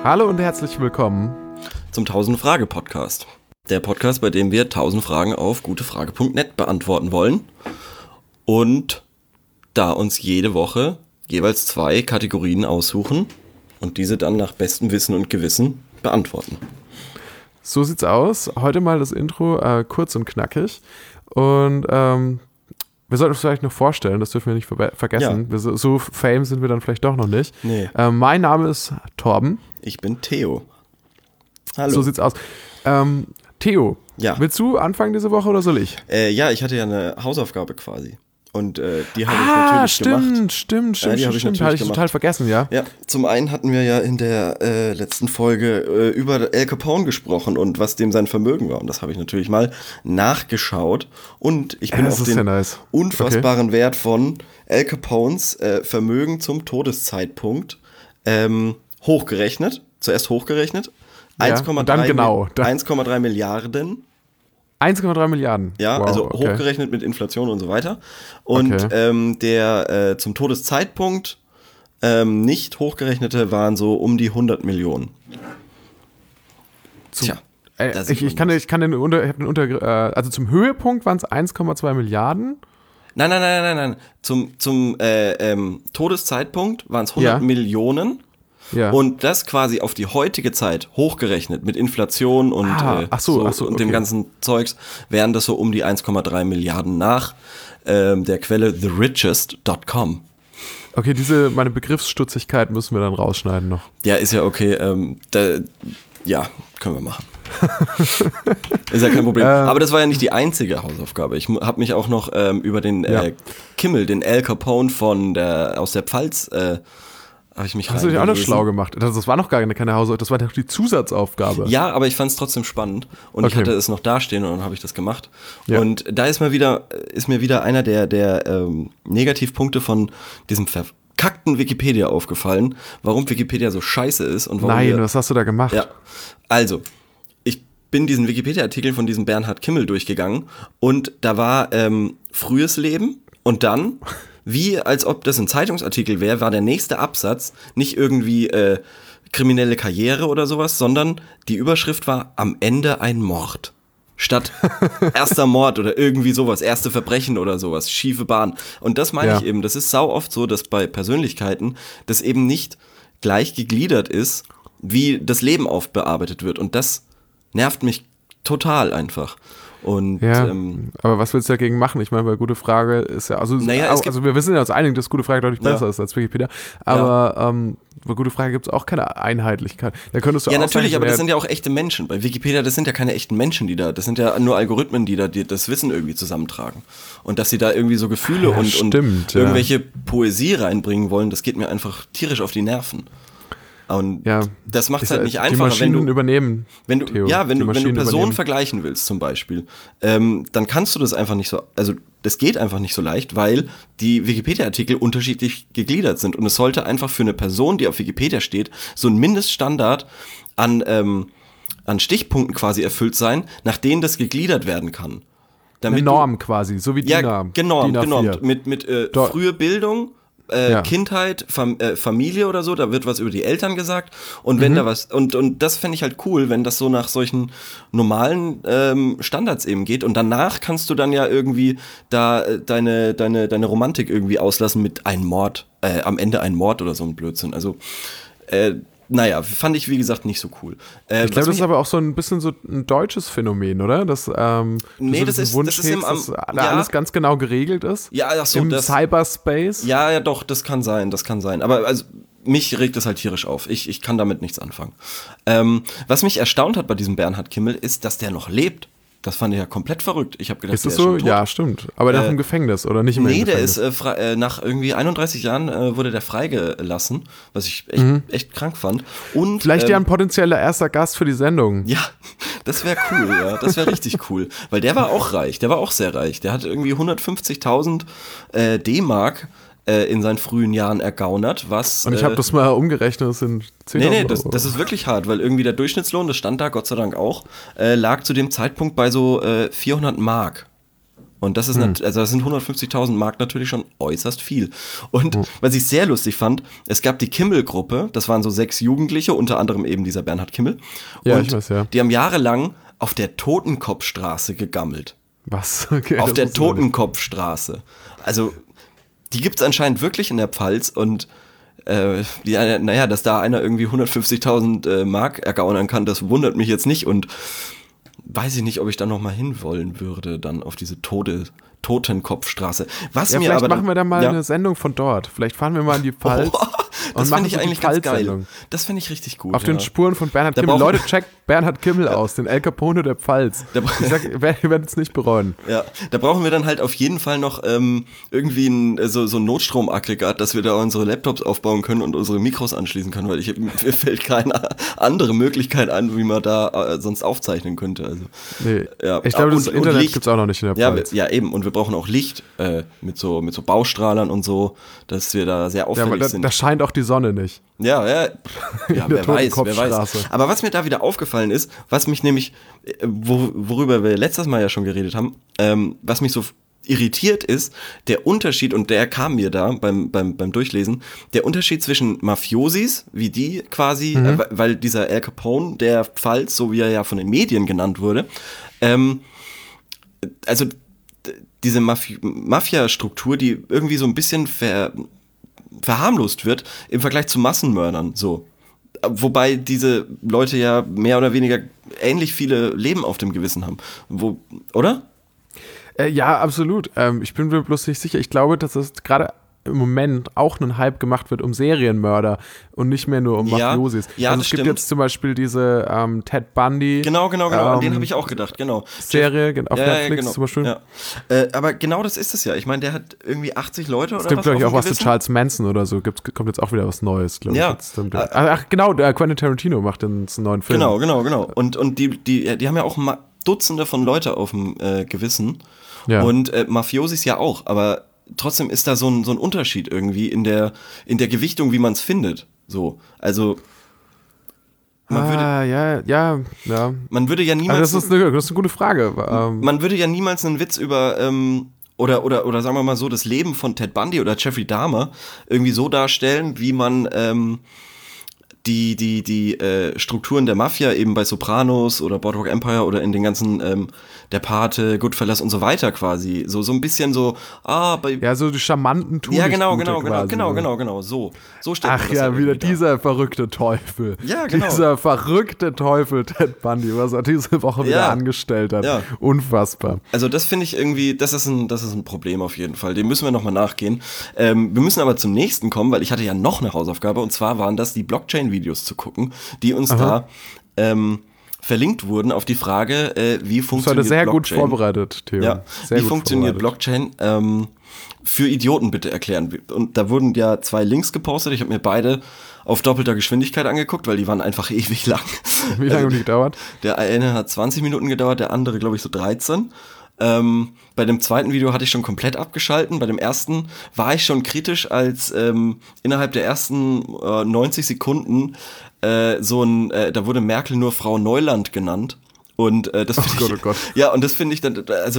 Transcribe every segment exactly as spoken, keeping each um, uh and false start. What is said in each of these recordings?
Hallo und herzlich willkommen zum tausend-Frage-Podcast. Der Podcast, bei dem wir tausend Fragen auf gutefrage punkt net beantworten wollen und da uns jede Woche jeweils zwei Kategorien aussuchen und diese dann nach bestem Wissen und Gewissen beantworten. So sieht's aus. Heute mal das Intro äh, kurz und knackig. Und ähm, wir sollten uns vielleicht noch vorstellen, das dürfen wir nicht ver- vergessen. Ja. Wir, so, so fame sind wir dann vielleicht doch noch nicht. Nee. Äh, mein Name ist Torben. Ich bin Theo. Hallo. So sieht's aus. Ähm, Theo, Ja. willst du anfangen diese Woche oder soll ich? Äh, ja, ich hatte ja eine Hausaufgabe quasi. Und äh, die habe ich Ah, natürlich stimmt, gemacht. stimmt, stimmt, Ja, die stimmt, habe ich stimmt. natürlich Hatte ich gemacht. total vergessen, ja. Ja, zum einen hatten wir ja in der äh, letzten Folge äh, über Al Capone gesprochen und was dem sein Vermögen war. Und das habe ich natürlich mal nachgeschaut. Und ich bin Ja, das auf ist den ja nice. unfassbaren Wert von Al Capones äh, Vermögen zum Todeszeitpunkt ähm, hochgerechnet. Zuerst hochgerechnet. Ja, eins Komma und dann drei genau. Dann- eins Komma drei Milliarden. eins Komma drei Milliarden. Ja, Wow, also okay. hochgerechnet mit Inflation und so weiter. Und Okay. ähm, der äh, zum Todeszeitpunkt ähm, nicht hochgerechnete waren so um die hundert Millionen. Zum- Tja, Äh, das ich, ist ich kann, ich kann den unter, ich hab den unter äh, also zum Höhepunkt waren es eins Komma zwei Milliarden. Nein, nein, nein, nein, nein. Zum, zum äh, ähm, Todeszeitpunkt waren es hundert Ja. Millionen. Ja. Und das quasi auf die heutige Zeit hochgerechnet mit Inflation und, Ah, äh, ach so, ach so, und dem okay. ganzen Zeugs, wären das so um die eins Komma drei Milliarden nach ähm, der Quelle the richest Punkt com. Okay, diese, meine Begriffsstutzigkeit müssen wir dann rausschneiden noch. Ja, ist ja okay. Ähm, da, ja, können wir machen. Ist ja kein Problem. Äh, Aber das war ja nicht die einzige Hausaufgabe. Ich habe mich auch noch ähm, über den Ja. äh, Kimmel, den Al Capone von der, aus der Pfalz, äh, habe ich mich Hast du dich auch noch reingelesen. schlau gemacht? Das, das war noch gar keine, keine Hausaufgabe, das war doch die Zusatzaufgabe. Ja, aber ich fand es trotzdem spannend und ich Okay. hatte es noch dastehen und dann habe ich das gemacht. Ja. Und da ist mir wieder, ist mir wieder einer der, der ähm, Negativpunkte von diesem verkackten Wikipedia aufgefallen, warum Wikipedia so scheiße ist und warum Nein, wir, was hast du da gemacht? ja, also, ich bin diesen Wikipedia-Artikel von diesem Bernhard Kimmel durchgegangen und da war ähm, frühes Leben und dann, wie als ob das ein Zeitungsartikel wäre, war der nächste Absatz nicht irgendwie äh, kriminelle Karriere oder sowas, sondern die Überschrift war am Ende ein Mord. Statt erster Mord oder irgendwie sowas, erste Verbrechen oder sowas, schiefe Bahn. Und das meine Ja. ich eben, das ist sau oft so, dass bei Persönlichkeiten das eben nicht gleich gegliedert ist, wie das Leben aufbearbeitet wird. Und das nervt mich total einfach. Und Ja, ähm, aber was willst du dagegen machen? Ich meine, weil gute Frage ist ja, also, Naja, es gibt- also wir wissen ja uns einig, dass gute Frage deutlich Ja. besser ist als Wikipedia, aber ähm, bei gute Frage gibt es auch keine Einheitlichkeit. Da könntest du ja, auch natürlich, sagen, aber das wer- sind ja auch echte Menschen. Bei Wikipedia, das sind ja keine echten Menschen, die da, das sind ja nur Algorithmen, die da die das Wissen irgendwie zusammentragen. Und dass sie da irgendwie so Gefühle Ja, und, stimmt, und ja. irgendwelche Poesie reinbringen wollen, das geht mir einfach tierisch auf die Nerven. Und ja, das macht es ist, halt äh, nicht die einfacher, wenn Maschinen du übernehmen. Wenn du, Theo, ja, wenn die du, wenn du Maschinen Personen übernehmen. vergleichen willst zum Beispiel, ähm, dann kannst du das einfach nicht so, also das geht einfach nicht so leicht, weil die Wikipedia-Artikel unterschiedlich gegliedert sind und es sollte einfach für eine Person, die auf Wikipedia steht, so ein Mindeststandard an, ähm, an Stichpunkten quasi erfüllt sein, nach denen das gegliedert werden kann. Eine du- Norm quasi, so wie ja, DIN A. genormt, DIN A vier. genormt. Mit, mit äh, Do- frühe Bildung, äh, Ja. Kindheit, Fam äh, Familie oder so, da wird was über die Eltern gesagt. Und wenn Mhm. da was, und, und das fände ich halt cool, wenn das so nach solchen normalen ähm, Standards eben geht. Und danach kannst du dann ja irgendwie da äh, deine, deine, deine Romantik irgendwie auslassen mit einem Mord, äh, am Ende ein Mord oder so ein Blödsinn. Also, äh, naja, fand ich wie gesagt nicht so cool. Äh, Ich glaube, das ist aber auch so ein bisschen so ein deutsches Phänomen, oder? Dass, ähm, Nee, du so das diesen ist- Wunsch das ist im hebst, dass Am- da ja. alles ganz genau geregelt ist. ja, ach so, Im das, Cyberspace. Ja, ja, doch, das kann sein, das kann sein. Aber also, mich regt es halt tierisch auf. Ich, ich kann damit nichts anfangen. Ähm, was mich erstaunt hat bei diesem Bernhard Kimmel, ist, dass der noch lebt. Das fand ich ja komplett verrückt. Ich habe gedacht, Ist das der so? ist schon tot. Ja, stimmt. Aber der Äh, ist im Gefängnis oder nicht mehr Nee, im der Gefängnis? ist äh, frei, äh, nach irgendwie einunddreißig Jahren äh, wurde der freigelassen, was ich echt, echt krank fand. Und Vielleicht ähm, ja ein potenzieller erster Gast für die Sendung. ja, das wäre cool, ja, das wäre richtig cool, weil der war auch reich, der war auch sehr reich. Der hat irgendwie hundertfünfzigtausend äh, D-Mark äh, in seinen frühen Jahren ergaunert, was Und ich äh, habe das mal umgerechnet, das sind Nee, zehntausend nee, das, Euro. das ist wirklich hart, weil irgendwie der Durchschnittslohn, das stand da Gott sei Dank auch, äh, lag zu dem Zeitpunkt bei so äh, vierhundert Mark. Und das ist, hm. also das sind hundertfünfzigtausend Mark natürlich schon äußerst viel. Und hm. was ich sehr lustig fand, es gab die Kimmel-Gruppe, das waren so sechs Jugendliche, unter anderem eben dieser Bernhard Kimmel. Ja, und ich weiß, ja. Die haben jahrelang auf der Totenkopfstraße gegammelt. Was? Okay, auf der Totenkopfstraße. Also, die gibt's anscheinend wirklich in der Pfalz und äh, die, naja, dass da einer irgendwie hundertfünfzigtausend äh, Mark ergaunern kann, das wundert mich jetzt nicht und weiß ich nicht, ob ich da noch mal hin wollen würde, dann auf diese Tode, Totenkopfstraße. Was ja, mir vielleicht aber dann, machen wir da mal ja. eine Sendung von dort. Vielleicht fahren wir mal in die Pfalz. Oh, das finde ich so eigentlich ganz geil. Das finde ich richtig gut. Auf ja. den Spuren von Bernhard Da Kimmel. brauchen- Leute, checkt Bernhard Kimmel aus, den El Capone der Pfalz. Da bra- Ich sag, ihr werdet es nicht bereuen. Ja, da brauchen wir dann halt auf jeden Fall noch ähm, irgendwie ein, so, so ein Notstromaggregat, dass wir da unsere Laptops aufbauen können und unsere Mikros anschließen können, weil ich, mir fällt keine andere Möglichkeit ein, wie man da äh, sonst aufzeichnen könnte. Also, Nee. ja. Ich glaube, Und- das und Internet Licht. gibt es auch noch nicht in der Ja, Pfalz. wir, ja, eben. Und wir brauchen auch Licht äh, mit, so, mit so Baustrahlern und so, dass wir da sehr Ja, auffällig aber da, sind. da scheint auch die Sonne nicht. Ja, ja, ja der wer weiß, wer weiß. Totenkopfstraße. Aber was mir da wieder aufgefallen ist, was mich nämlich, äh, wo, worüber wir letztes Mal ja schon geredet haben, ähm, was mich so irritiert ist, der Unterschied, und der kam mir da beim, beim, beim Durchlesen, der Unterschied zwischen Mafiosis, wie die quasi, Mhm. äh, weil dieser Al Capone, der Pfalz, so wie er ja von den Medien genannt wurde, ähm, also d- diese Mafi- Mafia-Struktur, die irgendwie so ein bisschen ver verharmlost wird im Vergleich zu Massenmördern, so. Wobei diese Leute ja mehr oder weniger ähnlich viele Leben auf dem Gewissen haben. Wo, oder? Äh, ja, absolut. Ähm, ich bin mir bloß nicht sicher. Ich glaube, dass es gerade im Moment auch ein Hype gemacht wird um Serienmörder und nicht mehr nur um Ja, Mafiosis. ja, also das es gibt stimmt. jetzt zum Beispiel diese ähm, Ted Bundy Genau, genau, genau. An den ähm, habe ich auch gedacht, genau. Serie gen- auf Ja, ja, Netflix genau. zum Beispiel. Ja. Äh, aber genau das ist es ja. Ich meine, der hat irgendwie achtzig Leute oder Es gibt, was glaube ich, auf auch dem was zu Gewissen. Charles Manson oder so. Gibt, kommt jetzt auch wieder was Neues, glaube Ja. ich. Jetzt, ähm, der, ach, genau, der Quentin Tarantino macht einen neuen Film. Genau, genau, genau. Und, und die, die, die haben ja auch ma- Dutzende von Leute auf dem äh, Gewissen. Ja. Und äh, Mafiosis ja auch. Aber trotzdem ist da so ein, so ein Unterschied irgendwie in der, in der Gewichtung, wie man es findet. So. Also, man würde, ah, ja, ja, ja. man würde ja Also niemals. das, ist eine, das ist eine gute Frage. Ähm, Man würde ja niemals einen Witz über, ähm, oder, oder, oder sagen wir mal so, das Leben von Ted Bundy oder Jeffrey Dahmer irgendwie so darstellen, wie man ähm, die, die, die äh, Strukturen der Mafia eben bei Sopranos oder Boardwalk Empire oder in den ganzen ähm, Der Pate, Goodfellas und so weiter quasi. So, so ein bisschen so, ah, bei. ja, so die charmanten Tunichtgute Ja, genau, genau, genau, quasi. genau, genau, genau, so. So stellt man Ach das ja, halt wieder irgendwie dar. dieser verrückte Teufel. Ja, genau. Dieser verrückte Teufel, Ted Bundy, was er diese Woche wieder Ja. angestellt hat. Ja. Unfassbar. Also das finde ich irgendwie, das ist ein, das ist ein Problem auf jeden Fall. Dem müssen wir nochmal nachgehen. Ähm, wir müssen aber zum nächsten kommen, weil ich hatte ja noch eine Hausaufgabe und zwar waren das die Blockchain-Videos zu gucken, die uns Aha. da ähm, verlinkt wurden auf die Frage, äh, wie Das war funktioniert sehr gut Blockchain. vorbereitet, Theo. Ja, sehr wie gut funktioniert vorbereitet. Blockchain? Ähm, für Idioten bitte erklären. Und da wurden ja zwei Links gepostet. Ich habe mir beide auf doppelter Geschwindigkeit angeguckt, weil die waren einfach ewig lang. Wie lange haben die gedauert? Der eine hat zwanzig Minuten gedauert, der andere, glaube ich, so dreizehn. Ähm, bei dem zweiten Video hatte ich schon komplett abgeschalten. Bei dem ersten war ich schon kritisch, als ähm, innerhalb der ersten äh, neunzig Sekunden äh, so ein, äh, da wurde Merkel nur Frau Neuland genannt. Und äh, das Oh finde Gott, ich, oh Gott. ja, und das finde ich dann, also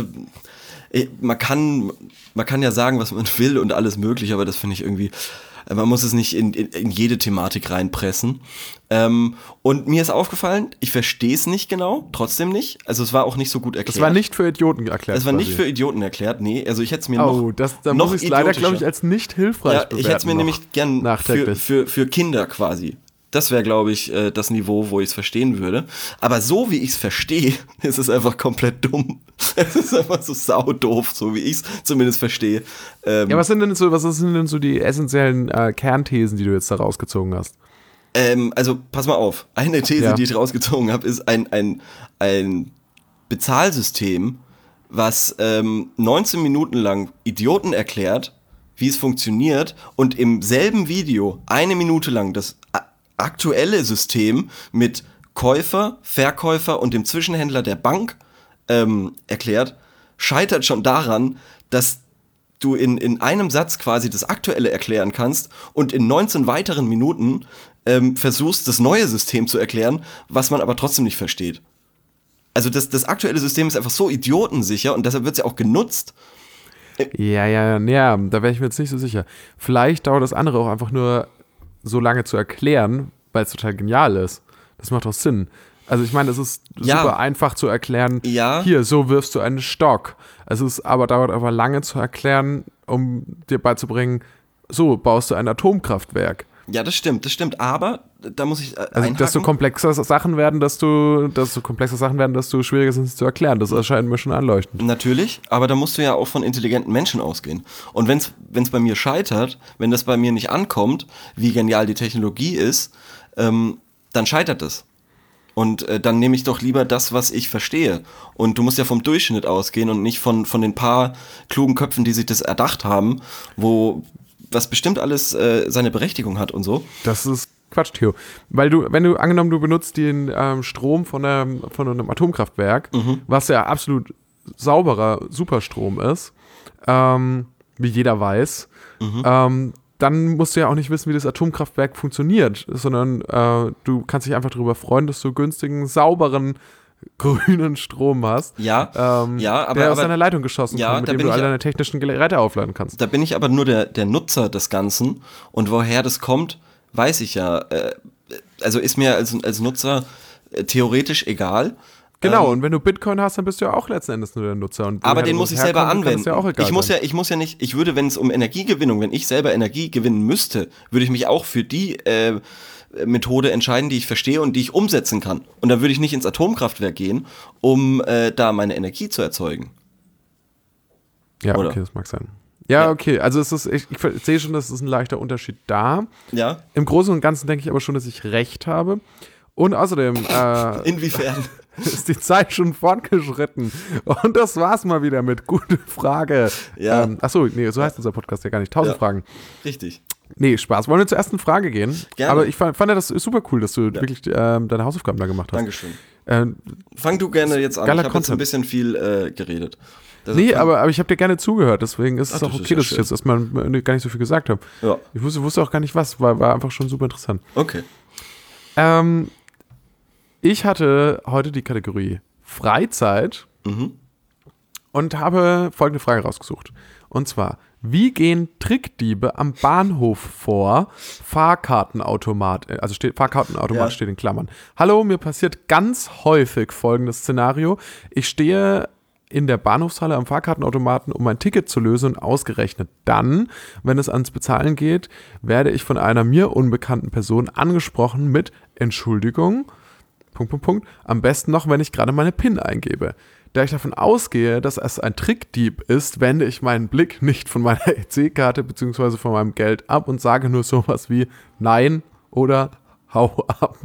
eh, man kann, man kann ja sagen, was man will und alles mögliche, aber das finde ich irgendwie, äh, man muss es nicht in, in, in jede Thematik reinpressen. Ähm, und mir ist aufgefallen, ich verstehe es nicht genau, trotzdem nicht. Also es war auch nicht so gut erklärt. Das war nicht für Idioten erklärt. Es war nicht quasi. für Idioten erklärt, nee. Also ich hätte es mir Oh, noch das, da noch muss ich es leider, idiotischer- glaube ich, als nicht hilfreich ja, bewerten. ich hätte es mir noch. nämlich gern für, nachträglich. für, für Kinder quasi. Das wäre, glaube ich, äh, das Niveau, wo ich es verstehen würde. Aber so wie ich es verstehe, ist es einfach komplett dumm. Es ist einfach so saudoof, so wie ich es zumindest verstehe. Ähm, Ja, was sind denn so, was sind denn so die essentiellen äh, Kernthesen, die du jetzt da rausgezogen hast? Ähm, also, pass mal auf. Eine These, Ja. die ich rausgezogen habe, ist ein, ein, ein Bezahlsystem, was ähm, neunzehn Minuten lang Idioten erklärt, wie es funktioniert und im selben Video eine Minute lang das a- aktuelle System mit Käufer, Verkäufer und dem Zwischenhändler der Bank ähm, erklärt, scheitert schon daran, dass du in, in einem Satz quasi das Aktuelle erklären kannst und in neunzehn weiteren Minuten ähm, versuchst, das neue System zu erklären, was man aber trotzdem nicht versteht. Also das, das aktuelle System ist einfach so idiotensicher und deshalb wird es ja auch genutzt. Ja, ja, ja, da wäre ich mir jetzt nicht so sicher. Vielleicht dauert das andere auch einfach nur so lange zu erklären, weil es total genial ist. Das macht auch Sinn. Also ich meine, es ist Ja. super einfach zu erklären, Ja. hier, so wirfst du einen Stock. Es ist aber dauert aber lange zu erklären, um dir beizubringen, so baust du ein Atomkraftwerk. Ja, das stimmt, das stimmt. Aber da muss ich äh, Also einhaken. desto komplexer Sachen werden, desto, desto komplexer Sachen werden, desto schwieriger sind sie zu erklären. Das erscheint mir schon einleuchtend. Natürlich, aber da musst du ja auch von intelligenten Menschen ausgehen. Und wenn es bei mir scheitert, wenn das bei mir nicht ankommt, wie genial die Technologie ist, ähm, dann scheitert es. Und äh, dann nehme ich doch lieber das, was ich verstehe. Und du musst ja vom Durchschnitt ausgehen und nicht von, von den paar klugen Köpfen, die sich das erdacht haben, wo was bestimmt alles äh, seine Berechtigung hat und so. Das ist Quatsch, Theo. Weil du, wenn du, angenommen, du benutzt den ähm, Strom von einem, von einem Atomkraftwerk, Mhm. was ja absolut sauberer Superstrom ist, ähm, wie jeder weiß, Mhm. ähm, dann musst du ja auch nicht wissen, wie das Atomkraftwerk funktioniert, sondern äh, du kannst dich einfach darüber freuen, dass du günstigen, sauberen, grünen Strom hast, Ja, ähm, ja, aber, der aus aber deiner Leitung geschossen ja, kommt, mit da dem bin du ich all ja- deine technischen Geräte aufladen kannst. da bin ich aber nur der, der Nutzer des Ganzen. Und woher das kommt, weiß ich ja. Äh, also ist mir als, als Nutzer äh, theoretisch egal. Genau, Ähm, und wenn du Bitcoin hast, dann bist du ja auch letzten Endes nur der Nutzer. Und Aber woher den das muss ich selber herkommt, kann anwenden. es Ja auch egal ich muss sein. ja, ich muss ja nicht, ich würde, wenn es um Energiegewinnung, wenn ich selber Energie gewinnen müsste, würde ich mich auch für die äh, Methode entscheiden, die ich verstehe und die ich umsetzen kann. Und dann würde ich nicht ins Atomkraftwerk gehen, um äh, da meine Energie zu erzeugen. Ja, Oder? okay, das mag sein. Ja, Ja. okay, also es ist, ich, ich sehe schon, dass es ein leichter Unterschied da. Ja? Im Großen und Ganzen denke ich aber schon, dass ich recht habe. Und außerdem äh, Inwiefern? ist die Zeit schon fortgeschritten. Und das war's mal wieder mit Gute Frage. Ja. Ähm, achso, nee, so heißt unser Podcast ja gar nicht. Tausend Ja. Fragen. Richtig. Nee, Spaß. Wollen wir zur ersten Frage gehen? Gerne. Aber ich fand, fand ja, das ist super cool, dass du wirklich ähm, deine Hausaufgaben da gemacht hast. Dankeschön. Ähm, Fang du gerne jetzt an. Geiler Ich habe jetzt ein Content. bisschen viel äh, geredet. Deshalb nee, fang- aber, aber ich habe dir gerne zugehört, deswegen ist Ach, es auch das ist okay, ja dass ich schön. jetzt erstmal äh, gar nicht so viel gesagt habe. Ja, Ich wusste, wusste auch gar nicht was, war, war einfach schon super interessant. okay. Ähm, ich hatte heute die Kategorie Freizeit Mhm. und habe folgende Frage rausgesucht. Und zwar, wie gehen Trickdiebe am Bahnhof vor? Fahrkartenautomat, äh, also steht, Fahrkartenautomat Ja. steht in Klammern. Hallo, mir passiert ganz häufig folgendes Szenario. Ich stehe in der Bahnhofshalle am Fahrkartenautomaten, um mein Ticket zu lösen, und ausgerechnet dann, wenn es ans Bezahlen geht, werde ich von einer mir unbekannten Person angesprochen mit Entschuldigung, Punkt, Punkt, Punkt, am besten noch, wenn ich gerade meine PIN eingebe. Da ich davon ausgehe, dass es ein Trickdieb ist, wende ich meinen Blick nicht von meiner E C-Karte bzw. von meinem Geld ab und sage nur sowas wie Nein oder Hau ab.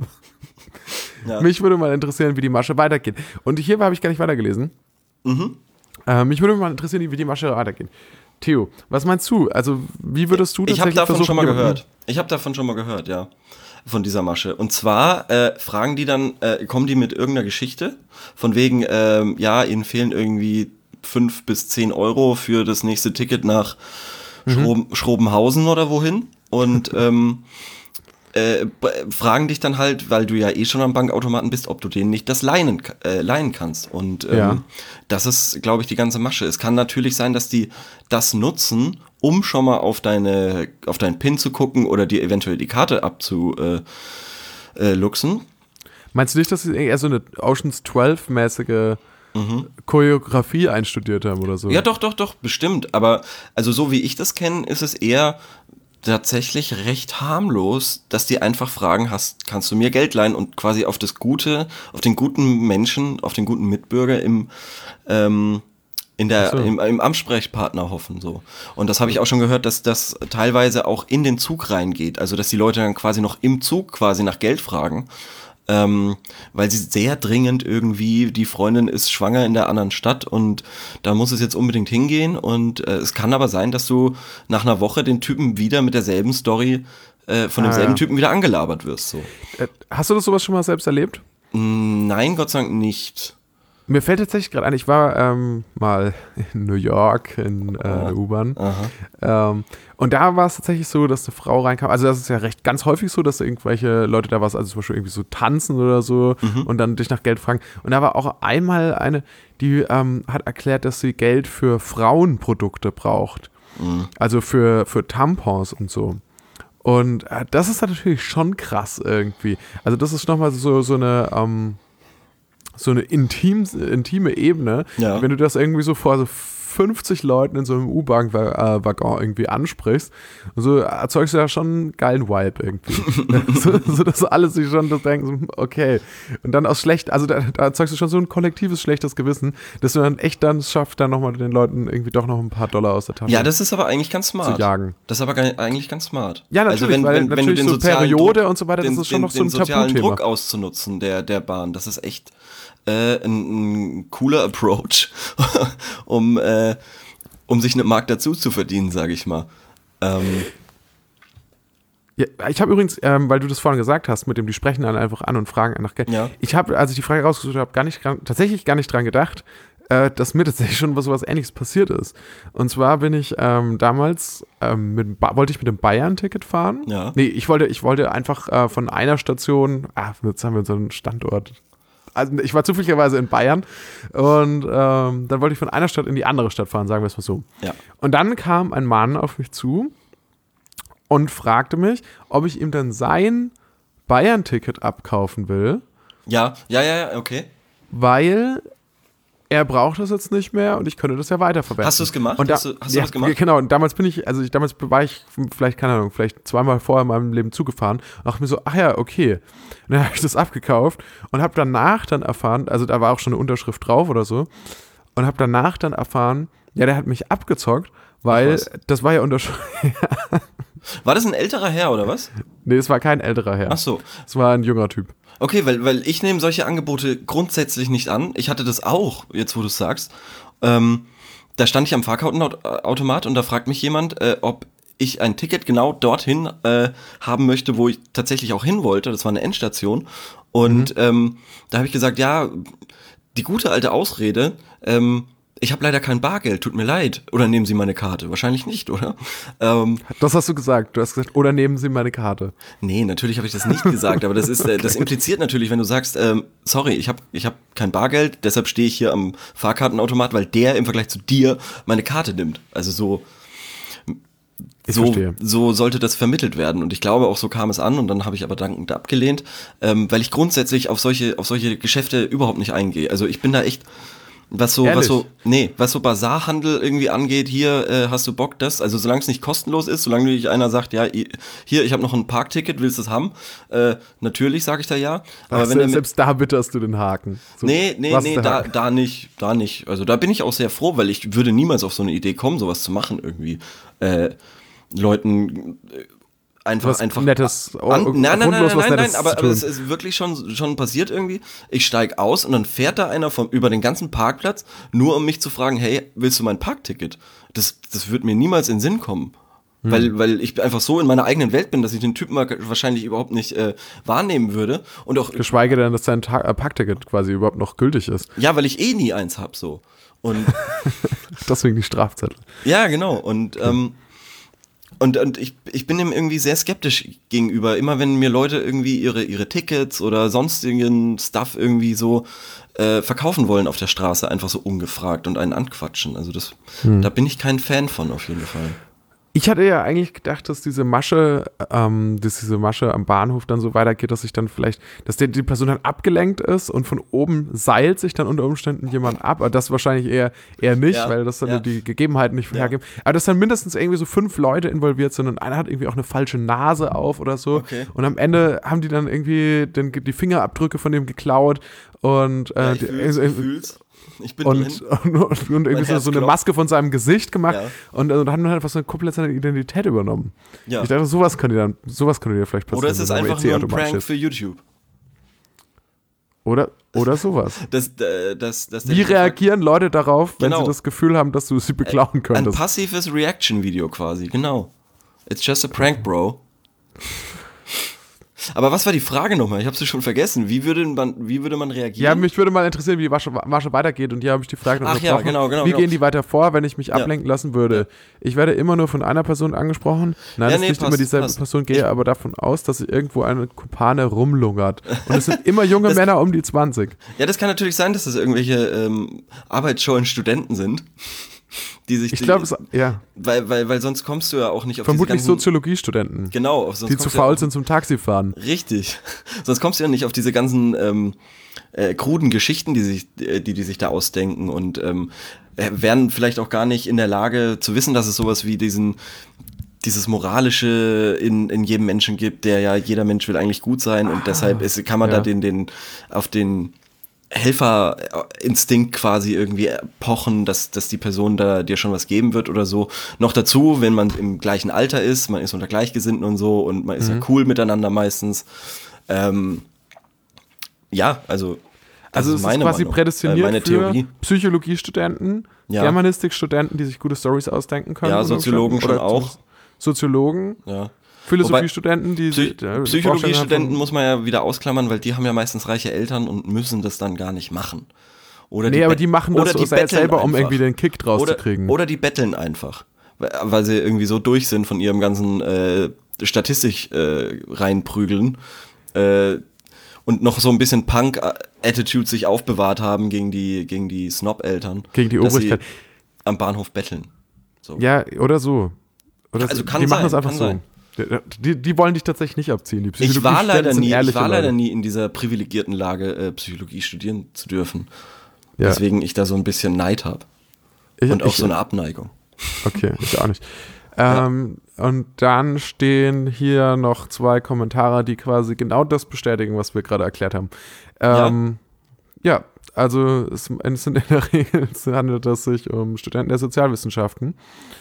Ja. Mich würde mal interessieren, wie die Masche weitergeht. Und hier habe ich gar nicht weitergelesen. Mhm. Äh, mich würde mal interessieren, wie die Masche weitergeht. Theo, was meinst du? Also, wie würdest du Ich habe tatsächlich davon versuchen, schon mal jemanden- gehört. Ich habe davon schon mal gehört, ja. Von dieser Masche. Und zwar äh, fragen die dann, äh, kommen die mit irgendeiner Geschichte? Von wegen, ähm, ja, ihnen fehlen irgendwie fünf bis zehn Euro für das nächste Ticket nach Schroben, Schrobenhausen oder wohin. Und ähm, äh, b- fragen dich dann halt, weil du ja eh schon am Bankautomaten bist, ob du denen nicht das leihen, ka- äh, leihen kannst. Und ähm, Ja. das ist, glaube ich, die ganze Masche. Es kann natürlich sein, dass die das nutzen, um schon mal auf deine, auf deinen PIN zu gucken oder dir eventuell die Karte abzuluxen. Äh, luxen. Meinst du nicht, dass sie eher so eine Oceans zwölf-mäßige Choreografie einstudiert haben oder so? Ja, doch, doch, doch, bestimmt. Aber also so wie ich das kenne, ist es eher tatsächlich recht harmlos, dass die einfach fragen, hast, kannst du mir Geld leihen und quasi auf das Gute, auf den guten Menschen, auf den guten Mitbürger im ähm, in der Ach so. im, im Ansprechpartner hoffen so. Und das habe ich auch schon gehört, dass das teilweise auch in den Zug reingeht, also dass die Leute dann quasi noch im Zug quasi nach Geld fragen. Ähm, weil sie sehr dringend irgendwie, die Freundin ist schwanger in der anderen Stadt und da muss es jetzt unbedingt hingehen und äh, es kann aber sein, dass du nach einer Woche den Typen wieder mit derselben Story äh, von Ah, demselben ja. Typen wieder angelabert wirst. So. Äh, Hast du das sowas schon mal selbst erlebt? Mm, Nein, Gott sei Dank nicht. Mir fällt tatsächlich gerade ein, ich war ähm, mal in New York in äh, der U-Bahn. Ähm, und da war es tatsächlich so, dass eine Frau reinkam. Also das ist ja recht ganz häufig so, dass irgendwelche Leute da was, also zum Beispiel irgendwie so tanzen oder so mhm. und dann dich nach Geld fragen. Und da war auch einmal eine, die ähm, hat erklärt, dass sie Geld für Frauenprodukte braucht. Mhm. Also für, für Tampons und so. Und äh, das ist natürlich schon krass irgendwie. Also das ist nochmal so, so eine... Ähm, so eine intim, intime Ebene, ja. wenn du das irgendwie so vor so fünfzig Leuten in so einem U-Bahn-Waggon irgendwie ansprichst, so erzeugst du ja schon einen geilen Vibe irgendwie. so, so, dass alle sich schon das denken, okay. Und dann aus schlecht, also da, da erzeugst du schon so ein kollektives schlechtes Gewissen, dass du dann echt dann schaffst, dann nochmal den Leuten irgendwie doch noch ein paar Dollar aus der Tasche ja, das ist aber eigentlich ganz smart. zu jagen. Das ist aber gar, eigentlich ganz smart. Ja, natürlich, also wenn, weil wenn, natürlich wenn du den so Periode Druck, und so weiter, den, das ist schon den, noch so ein den sozialen Tabuthema. Druck auszunutzen der, der Bahn, das ist echt äh, ein, ein cooler Approach, um äh, um sich einen Markt dazu zu verdienen, sage ich mal. Ähm. Ja, ich habe übrigens, ähm, weil du das vorhin gesagt hast, mit dem, die sprechen dann einfach an und fragen nach Geld. Ja. Ich habe, als ich die Frage rausgesucht habe, gar nicht, tatsächlich gar nicht dran gedacht, äh, dass mir tatsächlich schon was sowas Ähnliches passiert ist. Und zwar bin ich ähm, damals, ähm, mit, wollte ich mit dem Bayern-Ticket fahren. Ja. Nee, ich wollte, ich wollte einfach äh, von einer Station, ah, jetzt haben wir so einen Standort. Also ich war zufälligerweise in Bayern und ähm, dann wollte ich von einer Stadt in die andere Stadt fahren, sagen wir es mal so. Ja. Und dann kam ein Mann auf mich zu und fragte mich, ob ich ihm dann sein Bayern-Ticket abkaufen will. Ja, ja, ja, okay. Weil er braucht das jetzt nicht mehr und ich könnte das ja weiterverwenden. Hast du es gemacht? Und da, hast du, hast ja, du das gemacht? Genau, und damals bin ich, also ich, damals war ich vielleicht, keine Ahnung, vielleicht zweimal vorher in meinem Leben zugefahren und dachte mir so, ach ja, okay. Und dann habe ich das abgekauft und habe danach dann erfahren, also da war auch schon eine Unterschrift drauf oder so, und habe danach dann erfahren, ja, der hat mich abgezockt, weil das war ja Unterschrift. War das ein älterer Herr oder was? Nee, es war kein älterer Herr. Ach so. Es war ein junger Typ. Okay, weil, weil ich nehme solche Angebote grundsätzlich nicht an. Ich hatte das auch, jetzt wo du es sagst. Ähm, da stand ich am Fahrkartenautomat und da fragt mich jemand, äh, ob ich ein Ticket genau dorthin äh, haben möchte, wo ich tatsächlich auch hin wollte. Das war eine Endstation. Und mhm. ähm, da habe ich gesagt, ja, die gute alte Ausrede, ähm, ich habe leider kein Bargeld, tut mir leid. Oder nehmen Sie meine Karte? Wahrscheinlich nicht, oder? Ähm, das hast du gesagt. Du hast gesagt, oder nehmen Sie meine Karte. Nee, natürlich habe ich das nicht gesagt, aber das ist, okay. das impliziert natürlich, wenn du sagst, ähm, sorry, ich habe ich hab kein Bargeld, deshalb stehe ich hier am Fahrkartenautomat, weil der im Vergleich zu dir meine Karte nimmt. Also so, ich so, verstehe. so sollte das vermittelt werden. Und ich glaube, auch so kam es an und dann habe ich aber dankend abgelehnt, ähm, weil ich grundsätzlich auf solche, auf solche Geschäfte überhaupt nicht eingehe. Also ich bin da echt... Was so, was so, nee, was so Basarhandel irgendwie angeht, hier äh, hast du Bock, das, also solange es nicht kostenlos ist, solange nicht einer sagt, ja, hier, ich habe noch ein Parkticket, willst du es haben? Äh, natürlich sage ich da ja. Aber Ach, wenn selbst, selbst da bitterst du den Haken. So, nee, nee, nee, da, da nicht, da nicht. Also da bin ich auch sehr froh, weil ich würde niemals auf so eine Idee kommen, sowas zu machen irgendwie. Äh, Leuten... Äh, Einfach, was einfach nettes, an, nein, nein, nein, nein, nein, nein, aber, aber es ist wirklich schon, schon passiert irgendwie. Ich steig aus und dann fährt da einer vom, über den ganzen Parkplatz, nur um mich zu fragen, hey, willst du mein Parkticket? Das, das wird mir niemals in den Sinn kommen. Hm. Weil, weil ich einfach so in meiner eigenen Welt bin, dass ich den Typen wahrscheinlich überhaupt nicht äh, wahrnehmen würde. Und auch, geschweige denn, dass dein Ta- äh, Parkticket quasi überhaupt noch gültig ist. Ja, weil ich eh nie eins hab, so. Und deswegen die Strafzettel. Ja, genau. Und, ähm, Und, und ich, ich bin dem irgendwie sehr skeptisch gegenüber. Immer wenn mir Leute irgendwie ihre, ihre Tickets oder sonstigen Stuff irgendwie so äh, verkaufen wollen auf der Straße, einfach so ungefragt und einen anquatschen. Also das, hm. da bin ich kein Fan von auf jeden Fall. Ich hatte ja eigentlich gedacht, dass diese Masche, ähm, dass diese Masche am Bahnhof dann so weitergeht, dass sich dann vielleicht, dass die, die Person dann abgelenkt ist und von oben seilt sich dann unter Umständen jemand ab. Aber das wahrscheinlich eher, eher nicht, ja, weil das dann ja. die Gegebenheiten nicht vorhergeben. Ja. Aber dass dann mindestens irgendwie so fünf Leute involviert sind und einer hat irgendwie auch eine falsche Nase auf oder so. Okay. Und am Ende haben die dann irgendwie den, die Fingerabdrücke von dem geklaut und äh, ja, ich fühl's, die, ich fühl's. Ich bin und, und, und, und irgendwie so, so eine Maske von seinem Gesicht gemacht ja. und, und haben dann einfach so eine komplett seine Identität übernommen. Ja. Ich dachte, sowas könnte dann, sowas könnte dir vielleicht passieren. Oder es ist einfach nur ein Prank ist. für YouTube. Oder, oder sowas. Das, das, das, das Wie reagieren Leute darauf, wenn genau. sie das Gefühl haben, dass du sie beklauen könntest? Ein passives Reaction-Video quasi, genau. It's just a prank, bro. Aber was war die Frage nochmal? Ich habe sie schon vergessen. Wie würde man, wie würde man reagieren? Ja, mich würde mal interessieren, wie die Masche, Masche weitergeht. Und hier habe ich die Frage noch Ach ja, genau, genau. Wie genau. gehen die weiter vor, wenn ich mich Ja. ablenken lassen würde? Ich werde immer nur von einer Person angesprochen. Nein, Ja, das nee, ist nicht passt, immer dieselbe passt. Person. Gehe Ich- aber davon aus, dass irgendwo eine Kumpane rumlungert. Und es sind immer junge Das- Männer um die zwanzig. Ja, das kann natürlich sein, dass das irgendwelche ähm, arbeitsscheuen Studenten sind, die sich... Ich die- glaube, ja, weil, weil, weil sonst kommst du ja auch nicht auf vermutlich diese ganzen... Soziologiestudenten, Genau, auf, sonst die zu kommst du faul ja, sind zum Taxifahren. Richtig. Sonst kommst du ja nicht auf diese ganzen ähm, äh, kruden Geschichten, die sich, äh, die, die sich da ausdenken und ähm, äh, wären vielleicht auch gar nicht in der Lage zu wissen, dass es sowas wie diesen dieses Moralische in, in jedem Menschen gibt, der ja, jeder Mensch will eigentlich gut sein und deshalb ist, kann man ja. da den, den auf den Helferinstinkt quasi irgendwie pochen, dass, dass die Person da dir schon was geben wird oder so. Noch dazu, wenn man im gleichen Alter ist, man ist unter Gleichgesinnten und so und man ist Mhm. ja cool miteinander meistens. Ähm, ja, also das Also ist es ist meine quasi Meinung, prädestiniert äh, meine für Theorie. Psychologiestudenten, Ja. Germanistikstudenten, die sich gute Storys ausdenken können. Ja, unter Soziologen Umständen. schon Oder auch. Soziologen, Ja. Philosopiestudenten, die Psy sich, äh, Psychologiestudenten Vorstellungen muss man ja wieder ausklammern, weil die haben ja meistens reiche Eltern und müssen das dann gar nicht machen. Oder haben. Nee, aber bet- die machen das oder so die sel- betteln selber, um einfach. irgendwie den Kick draus oder, zu kriegen. Oder die betteln einfach, weil, weil sie irgendwie so durch sind von ihrem ganzen äh, Statistik äh, reinprügeln äh, und noch so ein bisschen Punk-Attitude sich aufbewahrt haben gegen die, gegen die Snob-Eltern. Gegen die dass Obrigkeit. sie am Bahnhof betteln. So. Ja, oder so. Oder Also so. kann die machen sein, das einfach kann so. sein. Die, die wollen dich tatsächlich nicht abziehen. Die Ich war leider Psychologiestudenten sind nie, ich ehrliche war leider Leute. nie in dieser privilegierten Lage, äh, Psychologie studieren zu dürfen. Ja. Weswegen ich da so ein bisschen Neid habe. Ich- Und auch ich- so eine Abneigung. Okay, ich auch nicht. Ähm, und dann stehen hier noch zwei Kommentare, die quasi genau das bestätigen, was wir gerade erklärt haben. Ähm, ja. also es, es sind in der Regel es handelt es sich um Studenten der Sozialwissenschaften.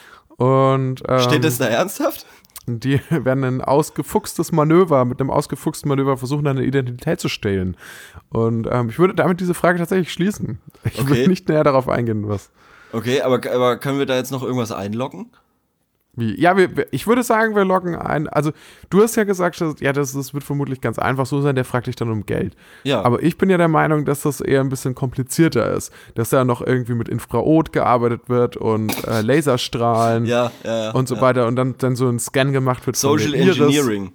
Und ähm, Steht das da ernsthaft? die werden ein ausgefuchstes Manöver, mit einem ausgefuchsten Manöver versuchen, eine Identität zu stehlen. Und ähm, ich würde damit diese Frage tatsächlich schließen. Ich Okay. will nicht näher darauf eingehen, was. Okay, aber, aber können wir da jetzt noch irgendwas einloggen? Wie? Ja, wir, wir, ich würde sagen, wir loggen ein. Also, du hast ja gesagt, dass, ja, das, das wird vermutlich ganz einfach so sein, der fragt dich dann um Geld. Ja. Aber ich bin ja der Meinung, dass das eher ein bisschen komplizierter ist. Dass da noch irgendwie mit Infrarot gearbeitet wird und äh, Laserstrahlen Ja, ja, ja. und so ja. weiter und dann, dann so ein Scan gemacht wird von Social der Iris. Engineering.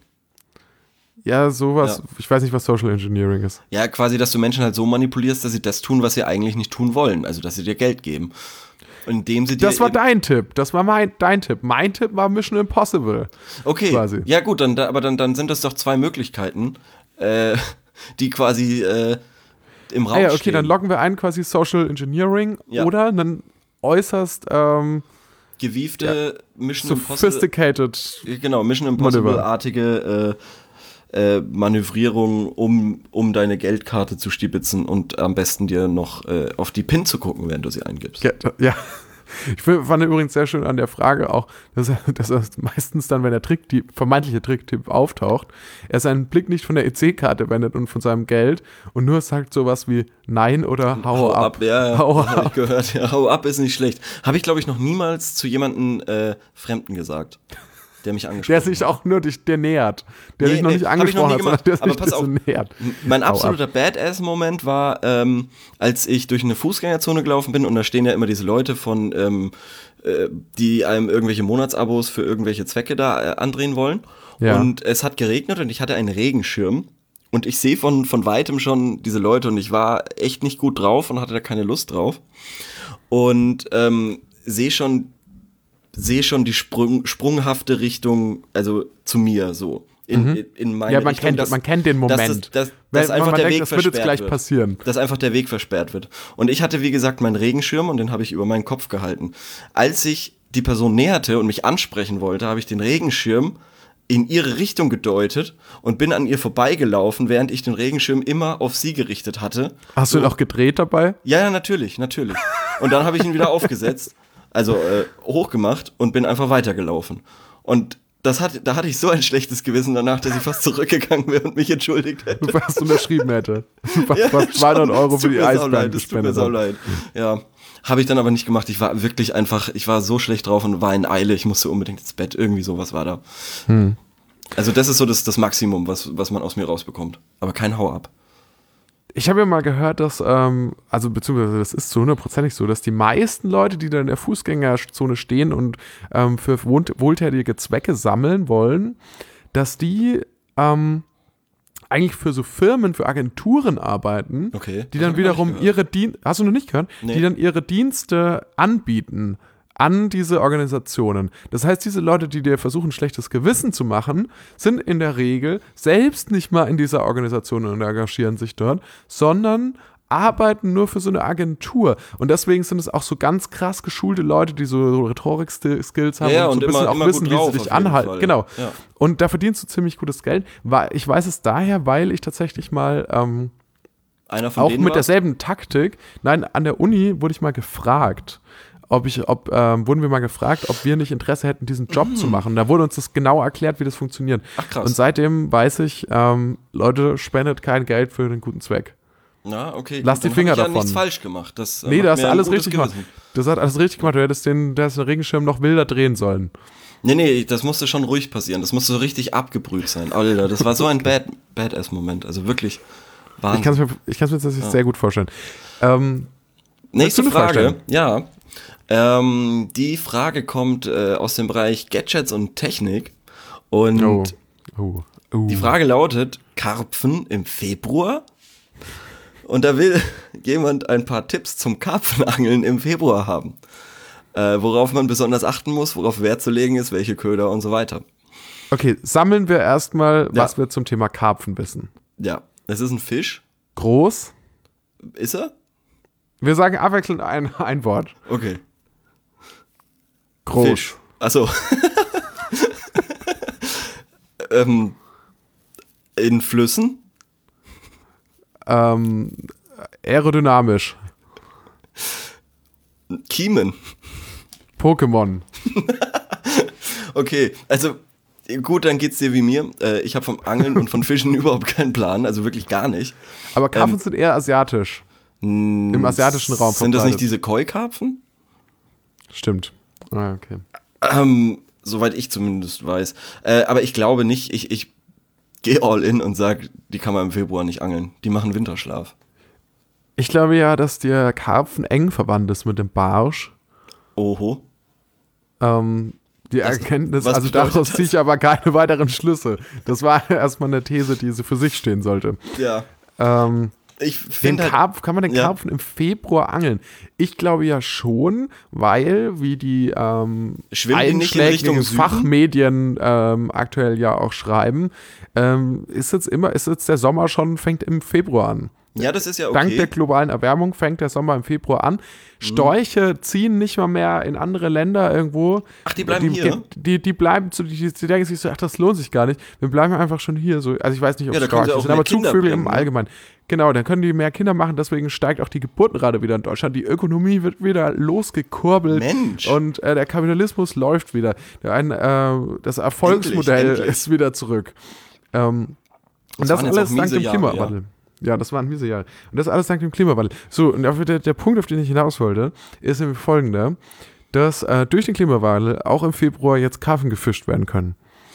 Ja, sowas. Ja. Ich weiß nicht, was Social Engineering ist. Ja, quasi, dass du Menschen halt so manipulierst, dass sie das tun, was sie eigentlich nicht tun wollen. Also, dass sie dir Geld geben. Indem sie dir Das war eben- dein Tipp. Das war mein, dein Tipp. Mein Tipp war Mission Impossible. Okay, quasi. ja gut, dann, da- aber dann, dann sind das doch zwei Möglichkeiten, äh, die quasi äh, im Raum Ah ja, okay, stehen. dann loggen wir ein quasi Social Engineering Ja. oder einen äußerst ähm, Gewiefte Mission Impossible, sophisticated. genau, Mission Impossible-artige äh, äh, Manövrierung, um, um deine Geldkarte zu stibitzen und am besten dir noch äh, auf die PIN zu gucken, während du sie eingibst. Ja, ja. Ich find- fand übrigens sehr schön an der Frage auch, dass er, dass er meistens dann, wenn der Tricktyp, vermeintliche Tricktyp auftaucht, er seinen Blick nicht von der E C-Karte wendet und von seinem Geld und nur sagt sowas wie Nein oder Hau, ab. Ja, ja, Hau hab ab. ich gehört. Ja, hau ab ist nicht schlecht. Habe ich, glaube ich, noch niemals zu jemandem äh, Fremden gesagt, der mich angesprochen Der sich auch nur dich, der nähert. Der Nee, dich noch nee, nicht hab ich noch angesprochen nie hat, sondern gemacht. der Aber sich pass dir auf. so nähert. Mein Hau absoluter Badass-Moment war, ähm, als ich durch eine Fußgängerzone gelaufen bin und da stehen ja immer diese Leute von, ähm, äh, die einem irgendwelche Monatsabos für irgendwelche Zwecke da äh, andrehen wollen. Ja. Und es hat geregnet und ich hatte einen Regenschirm. Und ich sehe von, von weitem schon diese Leute und ich war echt nicht gut drauf und hatte da keine Lust drauf. Und ähm, sehe schon sehe schon die Sprung, sprunghafte Richtung, also zu mir so. In, Mhm. in, in meine Ja, man Richtung, kennt, dass- man kennt den Moment. Dass, das, dass, Wenn dass einfach man der denkt, Weg das wird jetzt versperrt gleich wird. passieren. Dass einfach der Weg versperrt wird. Und ich hatte, wie gesagt, meinen Regenschirm und den habe ich über meinen Kopf gehalten. Als sich die Person näherte und mich ansprechen wollte, habe ich den Regenschirm in ihre Richtung gedeutet und bin an ihr vorbeigelaufen, während ich den Regenschirm immer auf sie gerichtet hatte. Hast du ihn auch gedreht dabei? Ja, ja, natürlich, natürlich. Und dann habe ich ihn wieder aufgesetzt, also äh, hochgemacht und bin einfach weitergelaufen. Und das hat, da hatte ich so ein schlechtes Gewissen danach, dass ich fast zurückgegangen wäre und mich entschuldigt hätte. Du warst unterschrieben hätte. Du Ja, warst zweihundert schon. Euro Es für tut die mir Eisbären sauleid, es tut mir gespendet. sauleid. Ja, habe ich dann aber nicht gemacht. Ich war wirklich einfach, ich war so schlecht drauf und war in Eile. Ich musste unbedingt ins Bett. Irgendwie sowas war da. Hm. Also das ist so das, das Maximum, was, was man aus mir rausbekommt. Aber kein Hau-Ab. Ich habe ja mal gehört, dass, ähm, also beziehungsweise das ist zu hundertprozentig so, dass die meisten Leute, die da in der Fußgängerzone stehen und ähm, für wohl- wohltätige Zwecke sammeln wollen, dass die ähm, eigentlich für so Firmen, für Agenturen arbeiten, Okay. die Das dann hab ich wiederum noch nicht gehört. ihre Dienste, hast du noch nicht gehört? Nee. Die dann ihre Dienste anbieten an diese Organisationen. Das heißt, diese Leute, die dir versuchen, schlechtes Gewissen zu machen, sind in der Regel selbst nicht mal in dieser Organisation und engagieren sich dort, sondern arbeiten nur für so eine Agentur. Und deswegen sind es auch so ganz krass geschulte Leute, die so Rhetorik-Skills haben Ja, ja, und so und ein bisschen immer- auch immer wissen, gut wie drauf, sie auf dich jeden anhalten. Fall. Genau. Ja. Und da verdienst du ziemlich gutes Geld. Wa- Ich weiß es daher, weil ich tatsächlich mal ähm, Einer von auch denen mit war's? derselben Taktik, nein, an der Uni wurde ich mal gefragt, ob ich, ob, ähm, wurden wir mal gefragt, ob wir nicht Interesse hätten, diesen Job zu machen. Da wurde uns das genau erklärt, wie das funktioniert. Ach, krass. Und seitdem weiß ich, ähm, Leute, spendet kein Geld für den guten Zweck. Na, okay. Lass gut, die Finger dann hab ich ja davon. nichts falsch gemacht. Das, äh, Nee, macht da hast mir du ein alles gutes richtig gemacht. Gewissen. Das hat alles richtig gemacht. Du hättest den, der ist den Regenschirm noch wilder drehen sollen. Nee, nee, das musste schon ruhig passieren. Das musste so richtig abgebrüht sein. Alter, das war so ein Bad, Badass-Moment. Also wirklich Ich Wahnsinn. kann es mir, ich kann's mir tatsächlich sehr gut vorstellen. Ähm, Nächste Willst du eine Frage Frage, ja. Ähm, die Frage kommt äh, aus dem Bereich Gadgets und Technik. Und oh, oh, oh. die Frage lautet, Karpfen im Februar? Und da will jemand ein paar Tipps zum Karpfenangeln im Februar haben. Äh, worauf man besonders achten muss, worauf Wert zu legen ist, welche Köder und so weiter. Okay, sammeln wir erstmal, Ja. was wir zum Thema Karpfen wissen. Ja, es ist ein Fisch. Groß. Ist er? Wir sagen abwechselnd ein, ein Wort. Okay. Groß. Fisch. Achso. ähm, in Flüssen? Ähm, aerodynamisch. Kiemen. Pokémon. Okay, also gut, dann geht's dir wie mir. Äh, ich habe vom Angeln und von Fischen überhaupt keinen Plan, also wirklich gar nicht. Aber Karpfen Ähm, sind eher asiatisch. Im asiatischen Raum Sind das nicht verbreitet. diese Koi-Karpfen? Stimmt. Ah, okay. Ähm, soweit ich zumindest weiß. Äh, aber ich glaube nicht, ich, ich gehe all in und sage, die kann man im Februar nicht angeln. Die machen Winterschlaf. Ich glaube ja, dass der Karpfen eng verwandt ist mit dem Barsch. Oho. Ähm, die Das- Erkenntnis, was also bedeutet daraus das? ziehe ich aber keine weiteren Schlüsse. Das war erstmal eine These, die so für sich stehen sollte. Ja. Ähm, Ich den finde halt, Karpf, kann man den ja. Karpfen im Februar angeln? Ich glaube ja schon, weil, wie die ähm, Schwimmen die nicht in einschlägigen Richtung Süden? Fachmedien ähm, aktuell ja auch schreiben, ähm, ist jetzt immer, ist jetzt der Sommer schon, fängt im Februar an. ja, das ist ja okay. Dank der globalen Erwärmung fängt der Sommer im Februar an. Storche ziehen nicht mal mehr in andere Länder irgendwo. Ach, die bleiben die, hier? Die, die bleiben, so, die, die denken sich so, ach, das lohnt sich gar nicht. Wir bleiben einfach schon hier. So. Also ich weiß nicht, ob Ja, da es können sie Storche auch sind, mehr aber Kinder Zugvögel bringen, im ne? Allgemeinen. Genau, dann können die mehr Kinder machen, deswegen steigt auch die Geburtenrate wieder in Deutschland. Die Ökonomie wird wieder losgekurbelt. Mensch. Und äh, der Kapitalismus läuft wieder. Der ein, äh, das Erfolgsmodell Endlich, endlich. ist wieder zurück. Ähm, und Das das waren jetzt alles auch dank miese dem Jahre, Klimawandel. Ja, das waren miese Jahre. Und das alles dank dem Klimawandel. So, und auf der, der Punkt, auf den ich hinaus wollte, ist nämlich folgender, dass äh, durch den Klimawandel auch im Februar jetzt Karpfen gefischt werden können.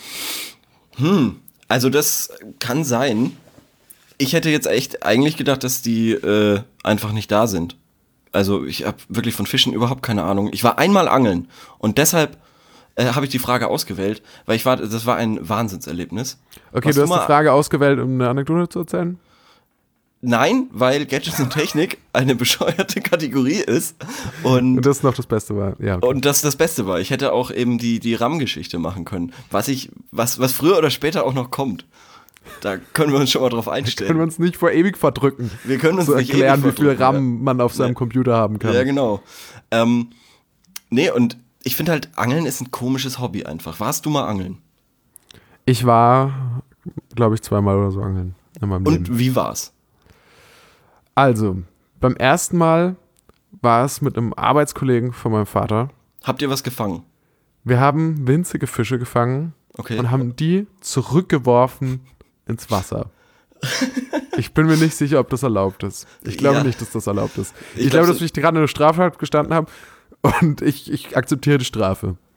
Also das kann sein. Ich hätte jetzt echt eigentlich gedacht, dass die äh, einfach nicht da sind. Also ich habe wirklich von Fischen überhaupt keine Ahnung. Ich war einmal angeln und deshalb äh, habe ich die Frage ausgewählt, weil ich war, das war ein Wahnsinnserlebnis. Okay, Warst du hast mal- die Frage ausgewählt, um eine Anekdote zu erzählen? Nein, weil Gadgets und Technik eine bescheuerte Kategorie ist und Und das noch das Beste war. Ja, okay. Und das das Beste war. Ich hätte auch eben die, die RAM-Geschichte machen können. Was ich, was, was früher oder später auch noch kommt. Da können wir uns schon mal drauf einstellen. Können wir uns nicht vor ewig verdrücken, Wir können uns zu nicht erklären, ewig wie viel verdrücken, RAM man auf seinem Nee. Computer haben kann. Ja, genau. Ähm, nee, und ich finde halt, Angeln ist ein komisches Hobby einfach. Warst du mal angeln? Ich war, glaube ich, zweimal oder so angeln in meinem Leben. Und wie war's? Also, beim ersten Mal war es mit einem Arbeitskollegen von meinem Vater. Habt ihr was gefangen? Wir haben winzige Fische gefangen Okay. und haben die zurückgeworfen ins Wasser. Ich bin mir nicht sicher, ob das erlaubt ist. Ich glaube Ja. nicht, dass das erlaubt ist. Ich Ich, glaub, glaube, so- dass ich gerade eine Straftat gestanden habe und ich, ich akzeptiere die Strafe.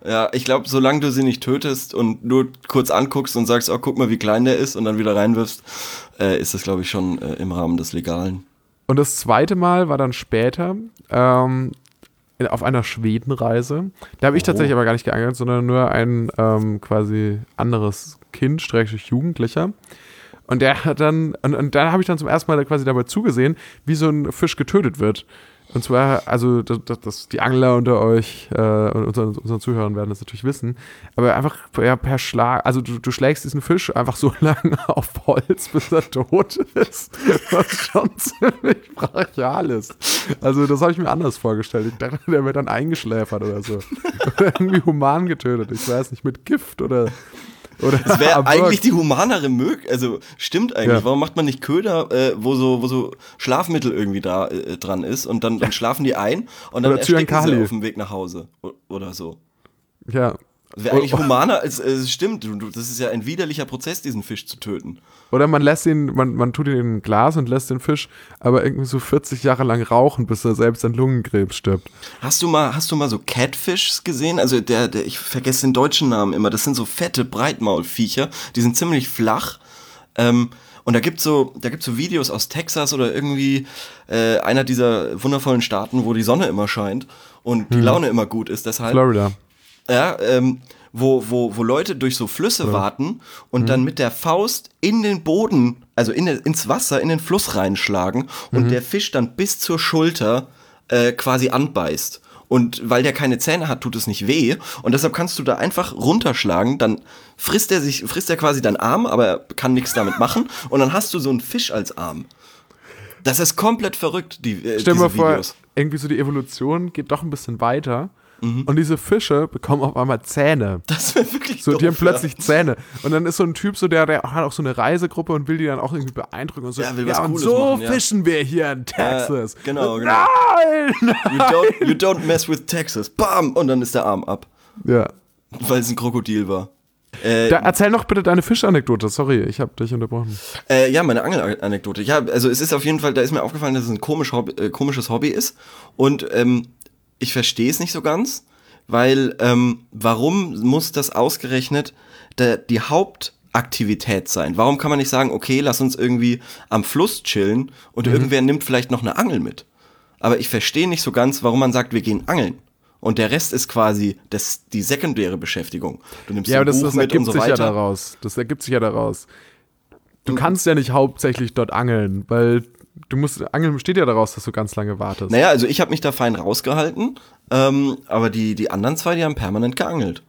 Ja, ich glaube, solange du sie nicht tötest und nur kurz anguckst und sagst, oh, guck mal, wie klein der ist und dann wieder reinwirfst, äh, ist das, glaube ich, schon äh, im Rahmen des Legalen. Und das zweite Mal war dann später ähm, auf einer Schwedenreise. Da habe ich Oh. tatsächlich aber gar nicht geangelt, sondern nur ein ähm, quasi anderes Kind, Schrägstrich Jugendlicher. Und der hat dann, und, und da habe ich dann zum ersten Mal quasi dabei zugesehen, wie so ein Fisch getötet wird. Und zwar, also das, das, das, die Angler unter euch äh, und unseren, unseren Zuhörern werden das natürlich wissen, aber einfach ja, per Schlag, also du, du schlägst diesen Fisch einfach so lange auf Holz, bis er tot ist, was schon ziemlich brachial ist. Also das habe ich mir anders vorgestellt. Ich dachte, der wird dann eingeschläfert oder so. Oder irgendwie human getötet, ich weiß nicht, mit Gift oder... Oder Das wäre am eigentlich Burg. die humanere Möglichkeit, also stimmt eigentlich. Ja. Warum macht man nicht Köder, äh, wo so wo so Schlafmittel irgendwie da äh, dran ist und dann, dann schlafen die ein und dann Oder ersticken Zyankali. sie auf dem Weg nach Hause o- oder so. Ja. Das wäre eigentlich humaner, als äh, es stimmt. Du- du- Das ist ja ein widerlicher Prozess, diesen Fisch zu töten. Oder man lässt ihn, man, man tut ihn in ein Glas und lässt den Fisch aber irgendwie so vierzig Jahre lang rauchen, bis er selbst an Lungenkrebs stirbt. Hast du mal, hast du mal so Catfishs gesehen? Also der, der, ich vergesse den deutschen Namen immer. Das sind so fette Breitmaulviecher. Die sind ziemlich flach. Ähm, und da gibt's so, da gibt's so Videos aus Texas oder irgendwie äh, einer dieser wundervollen Staaten, wo die Sonne immer scheint und die Laune immer gut ist. Deshalb, Florida. ja, ähm, wo, wo, wo Leute durch so Flüsse warten und dann mit der Faust in den Boden, also in, den- ins Wasser, in den Fluss reinschlagen und der Fisch dann bis zur Schulter äh, quasi anbeißt. Und weil der keine Zähne hat, tut es nicht weh. Und deshalb kannst du da einfach runterschlagen, dann frisst er sich, frisst er quasi deinen Arm, aber er kann nichts damit machen. Und dann hast du so einen Fisch als Arm. Das ist komplett verrückt, die äh, Stell dir mal diese vor, Videos. irgendwie so die Evolution geht doch ein bisschen weiter Mhm. und diese Fische bekommen auf einmal Zähne. Das wäre wirklich So, doof, die haben plötzlich ja. Zähne. Und dann ist so ein Typ, so der, der hat auch so eine Reisegruppe und will die dann auch irgendwie beeindrucken und so. Ja, will was und Cooles so machen, ja. fischen wir hier in Texas. genau, Und genau. Nein! You don't, you don't mess with Texas. Bam! Und dann ist der Arm ab, Ja. weil es ein Krokodil war. Äh, Da, erzähl noch bitte deine Fischanekdote. Sorry, ich habe dich unterbrochen. Äh, ja, meine Angelanekdote. Ja, also es ist auf jeden Fall, da ist mir aufgefallen, dass es ein komisch Hobby, äh, komisches Hobby ist. Und ähm, ich verstehe es nicht so ganz, weil ähm, warum muss das ausgerechnet der, die Hauptaktivität sein? Warum kann man nicht sagen, okay, lass uns irgendwie am Fluss chillen und Mhm. irgendwer nimmt vielleicht noch eine Angel mit? Aber ich verstehe nicht so ganz, warum man sagt, wir gehen angeln. Und der Rest ist quasi das, die sekundäre Beschäftigung. Du nimmst Ja, aber ein das, Buch das mit und ergibt so sich ja weiter. daraus. Das ergibt sich ja daraus. Du kannst ja nicht hauptsächlich dort angeln, weil du musst, Angeln besteht ja daraus, dass du ganz lange wartest. Naja, also ich habe mich da fein rausgehalten, ähm, aber die, die anderen zwei, die haben permanent geangelt.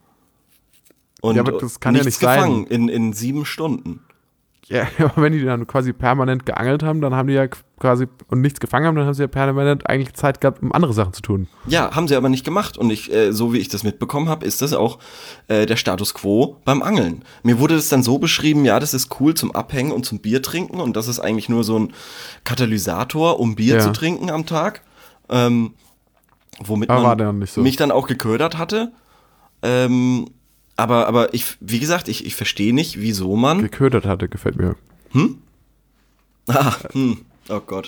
Und Ja, aber das kann ja nichts nicht sein. gefangen in, in sieben Stunden. Ja, aber wenn die dann quasi permanent geangelt haben, dann haben die ja quasi und nichts gefangen haben, dann haben sie ja permanent eigentlich Zeit gehabt, um andere Sachen zu tun. Ja, haben sie aber nicht gemacht. Und ich, äh, so wie ich das mitbekommen habe, ist das auch äh, der Status quo beim Angeln. Mir wurde das dann so beschrieben, ja, das ist cool zum Abhängen und zum Bier trinken. Und das ist eigentlich nur so ein Katalysator, um Bier Ja. zu trinken am Tag. Ähm, womit Aber war man dann nicht so. mich dann auch geködert hatte. Ähm, aber, aber ich, wie gesagt, ich, ich verstehe nicht, wieso man. Geködert hatte, gefällt mir. Ah, hm, oh Gott.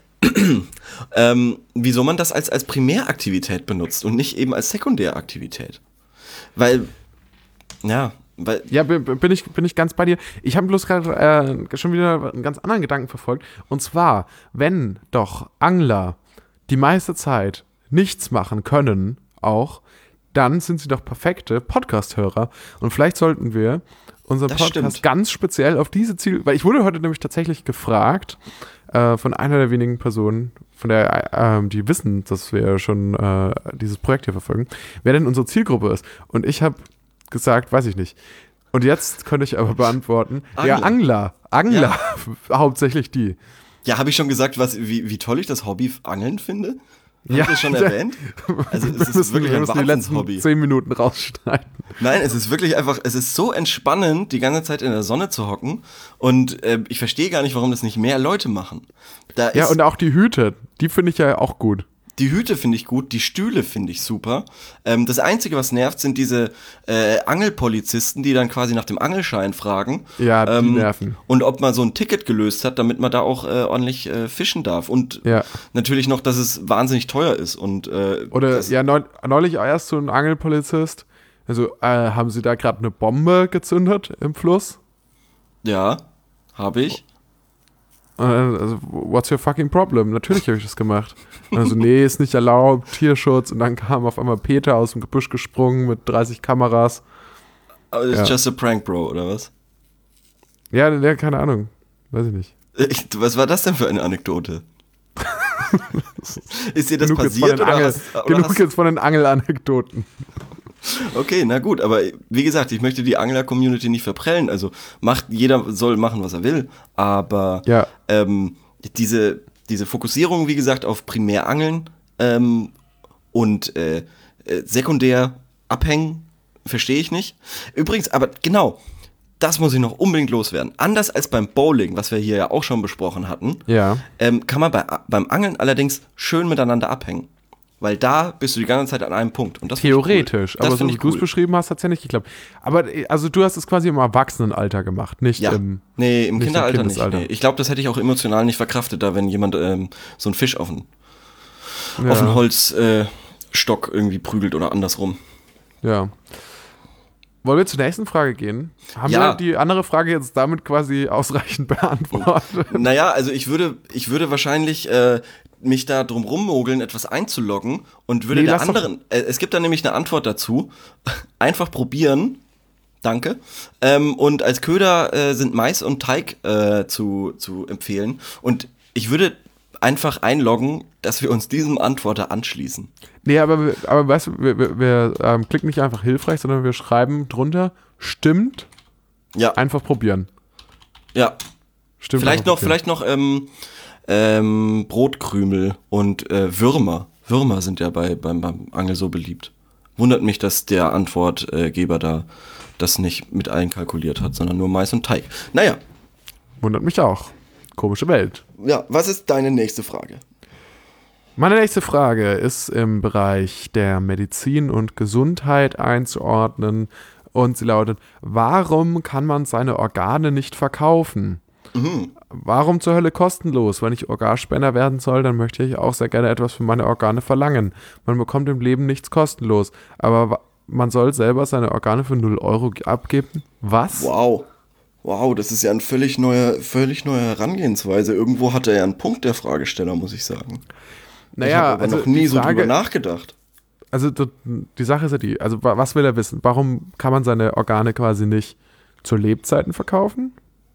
ähm, wieso man das als, als Primäraktivität benutzt und nicht eben als Sekundäraktivität. Weil, ja, weil, Ja, bin, bin, ich, bin ich ganz bei dir. Ich habe bloß gerade äh, schon wieder einen ganz anderen Gedanken verfolgt. Und zwar, wenn doch Angler die meiste Zeit nichts machen können, auch, dann sind sie doch perfekte Podcast-Hörer. Und vielleicht sollten wir unseren Das Podcast stimmt. ganz speziell auf diese Ziele, weil ich wurde heute nämlich tatsächlich gefragt äh, von einer der wenigen Personen, von der, äh, die wissen, dass wir schon äh, dieses Projekt hier verfolgen, wer denn unsere Zielgruppe ist. Und ich habe gesagt, weiß ich nicht. Und jetzt könnte ich aber beantworten, Angler. ja, Angler. Angler, hauptsächlich die. ja, habe ich schon gesagt, was, wie, wie toll ich das Hobby Angeln finde? Habe Ja. ich das schon erwähnt? Also Wir es ist müssen, wirklich wir ein müssen die letzten Wahnsinnshobby. zehn Minuten rausschneiden. Nein, es ist wirklich einfach, es ist so entspannend, die ganze Zeit in der Sonne zu hocken und äh, ich verstehe gar nicht, warum das nicht mehr Leute machen. Da Ja, ist, und auch die Hüte, die finde ich ja auch gut. die Hüte finde ich gut, die Stühle finde ich super. Ähm, das Einzige, was nervt, sind diese äh, Angelpolizisten, die dann quasi nach dem Angelschein fragen. Ja, die ähm, nerven. Und ob man so ein Ticket gelöst hat, damit man da auch äh, ordentlich äh, fischen darf. Und Ja. natürlich noch, dass es wahnsinnig teuer ist. Und äh, Oder das, ja, neu, neulich erst so ein Angelpolizist, Also, äh, haben Sie da gerade eine Bombe gezündet im Fluss? Ja, habe ich. Äh, also, what's your fucking problem? Natürlich habe ich das gemacht. Also, nee, ist nicht erlaubt, Tierschutz. Und dann kam auf einmal Peter aus dem Gebüsch gesprungen mit dreißig Kameras. Aber it's Ja. just a prank, Bro, oder was? Ja, der, keine Ahnung. Weiß ich nicht. Ich, was war das denn für eine Anekdote? Ist dir das Genug jetzt von passiert den oder Angel, hast, oder genug hast, jetzt von den Angelanekdoten. Okay, na gut, aber wie gesagt, ich möchte die Angler-Community nicht verprellen. Also macht, jeder soll machen, was er will. Aber Ja. ähm, diese, diese Fokussierung, wie gesagt, auf Primärangeln ähm, und äh, äh, sekundär abhängen, verstehe ich nicht. Übrigens, aber genau, das muss ich noch unbedingt loswerden. Anders als beim Bowling, was wir hier ja auch schon besprochen hatten, Ja. ähm, kann man bei, beim Angeln allerdings schön miteinander abhängen. Weil da bist du die ganze Zeit an einem Punkt. Und das find ich Theoretisch, cool. Das aber so find wie ich du es cool. beschrieben hast, hat es ja nicht geklappt. Aber äh, also du hast es quasi im Erwachsenenalter gemacht, nicht Ja, im nee, im nicht im Kinderalter nicht. Kindesalter. Nee. Ich glaube, das hätte ich auch emotional nicht verkraftet, da wenn jemand ähm, so einen Fisch auf einen, ja. auf einen Holzstock äh, Stock irgendwie prügelt oder andersrum. Ja. Wollen wir zur nächsten Frage gehen? Haben Ja. wir die andere Frage jetzt damit quasi ausreichend beantwortet? Naja, also ich würde, ich würde wahrscheinlich äh, mich da drum rummogeln, etwas einzuloggen und würde Nee, der lass doch- anderen, äh, es gibt da nämlich eine Antwort dazu, einfach probieren, danke, ähm, und als Köder äh, sind Mais und Teig äh, zu, zu empfehlen und ich würde einfach einloggen, dass wir uns diesem Antworter anschließen. Nee, aber, wir- aber weißt du, wir, wir, wir ähm, klicken nicht einfach hilfreich, sondern wir schreiben drunter, stimmt, Ja, einfach probieren. ja. Stimmt. Vielleicht einfach noch, probieren. vielleicht noch ähm, ähm, Brotkrümel und äh, Würmer. Würmer sind ja bei, beim, beim Angel so beliebt. Wundert mich, dass der Antwortgeber da das nicht mit einkalkuliert hat, sondern nur Mais und Teig. Naja, Wundert mich auch. Komische Welt. ja, was ist deine nächste Frage? Meine nächste Frage ist im Bereich der Medizin und Gesundheit einzuordnen und sie lautet, warum kann man seine Organe nicht verkaufen? Mhm. Warum zur Hölle kostenlos? Wenn ich Organspender werden soll, dann möchte ich auch sehr gerne etwas für meine Organe verlangen. Man bekommt im Leben nichts kostenlos, aber wa- man soll selber seine Organe für null Euro ge- abgeben? Was? Wow. Wow, das ist ja eine völlig neue, völlig neue Herangehensweise. Irgendwo hat er ja einen Punkt, der Fragesteller, muss ich sagen. ich Naja, habe aber also noch nie die so Frage, drüber nachgedacht. also d- die Sache ist ja die, also wa- was will er wissen? Warum kann man seine Organe quasi nicht zu Lebzeiten verkaufen?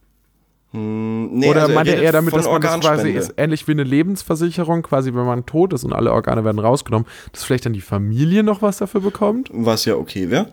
Hm, nee, Oder also meinte er, redet damit, von dass man das quasi Organspende. ist ähnlich wie eine Lebensversicherung, quasi wenn man tot ist und alle Organe werden rausgenommen, dass vielleicht dann die Familie noch was dafür bekommt? Was ja okay wäre.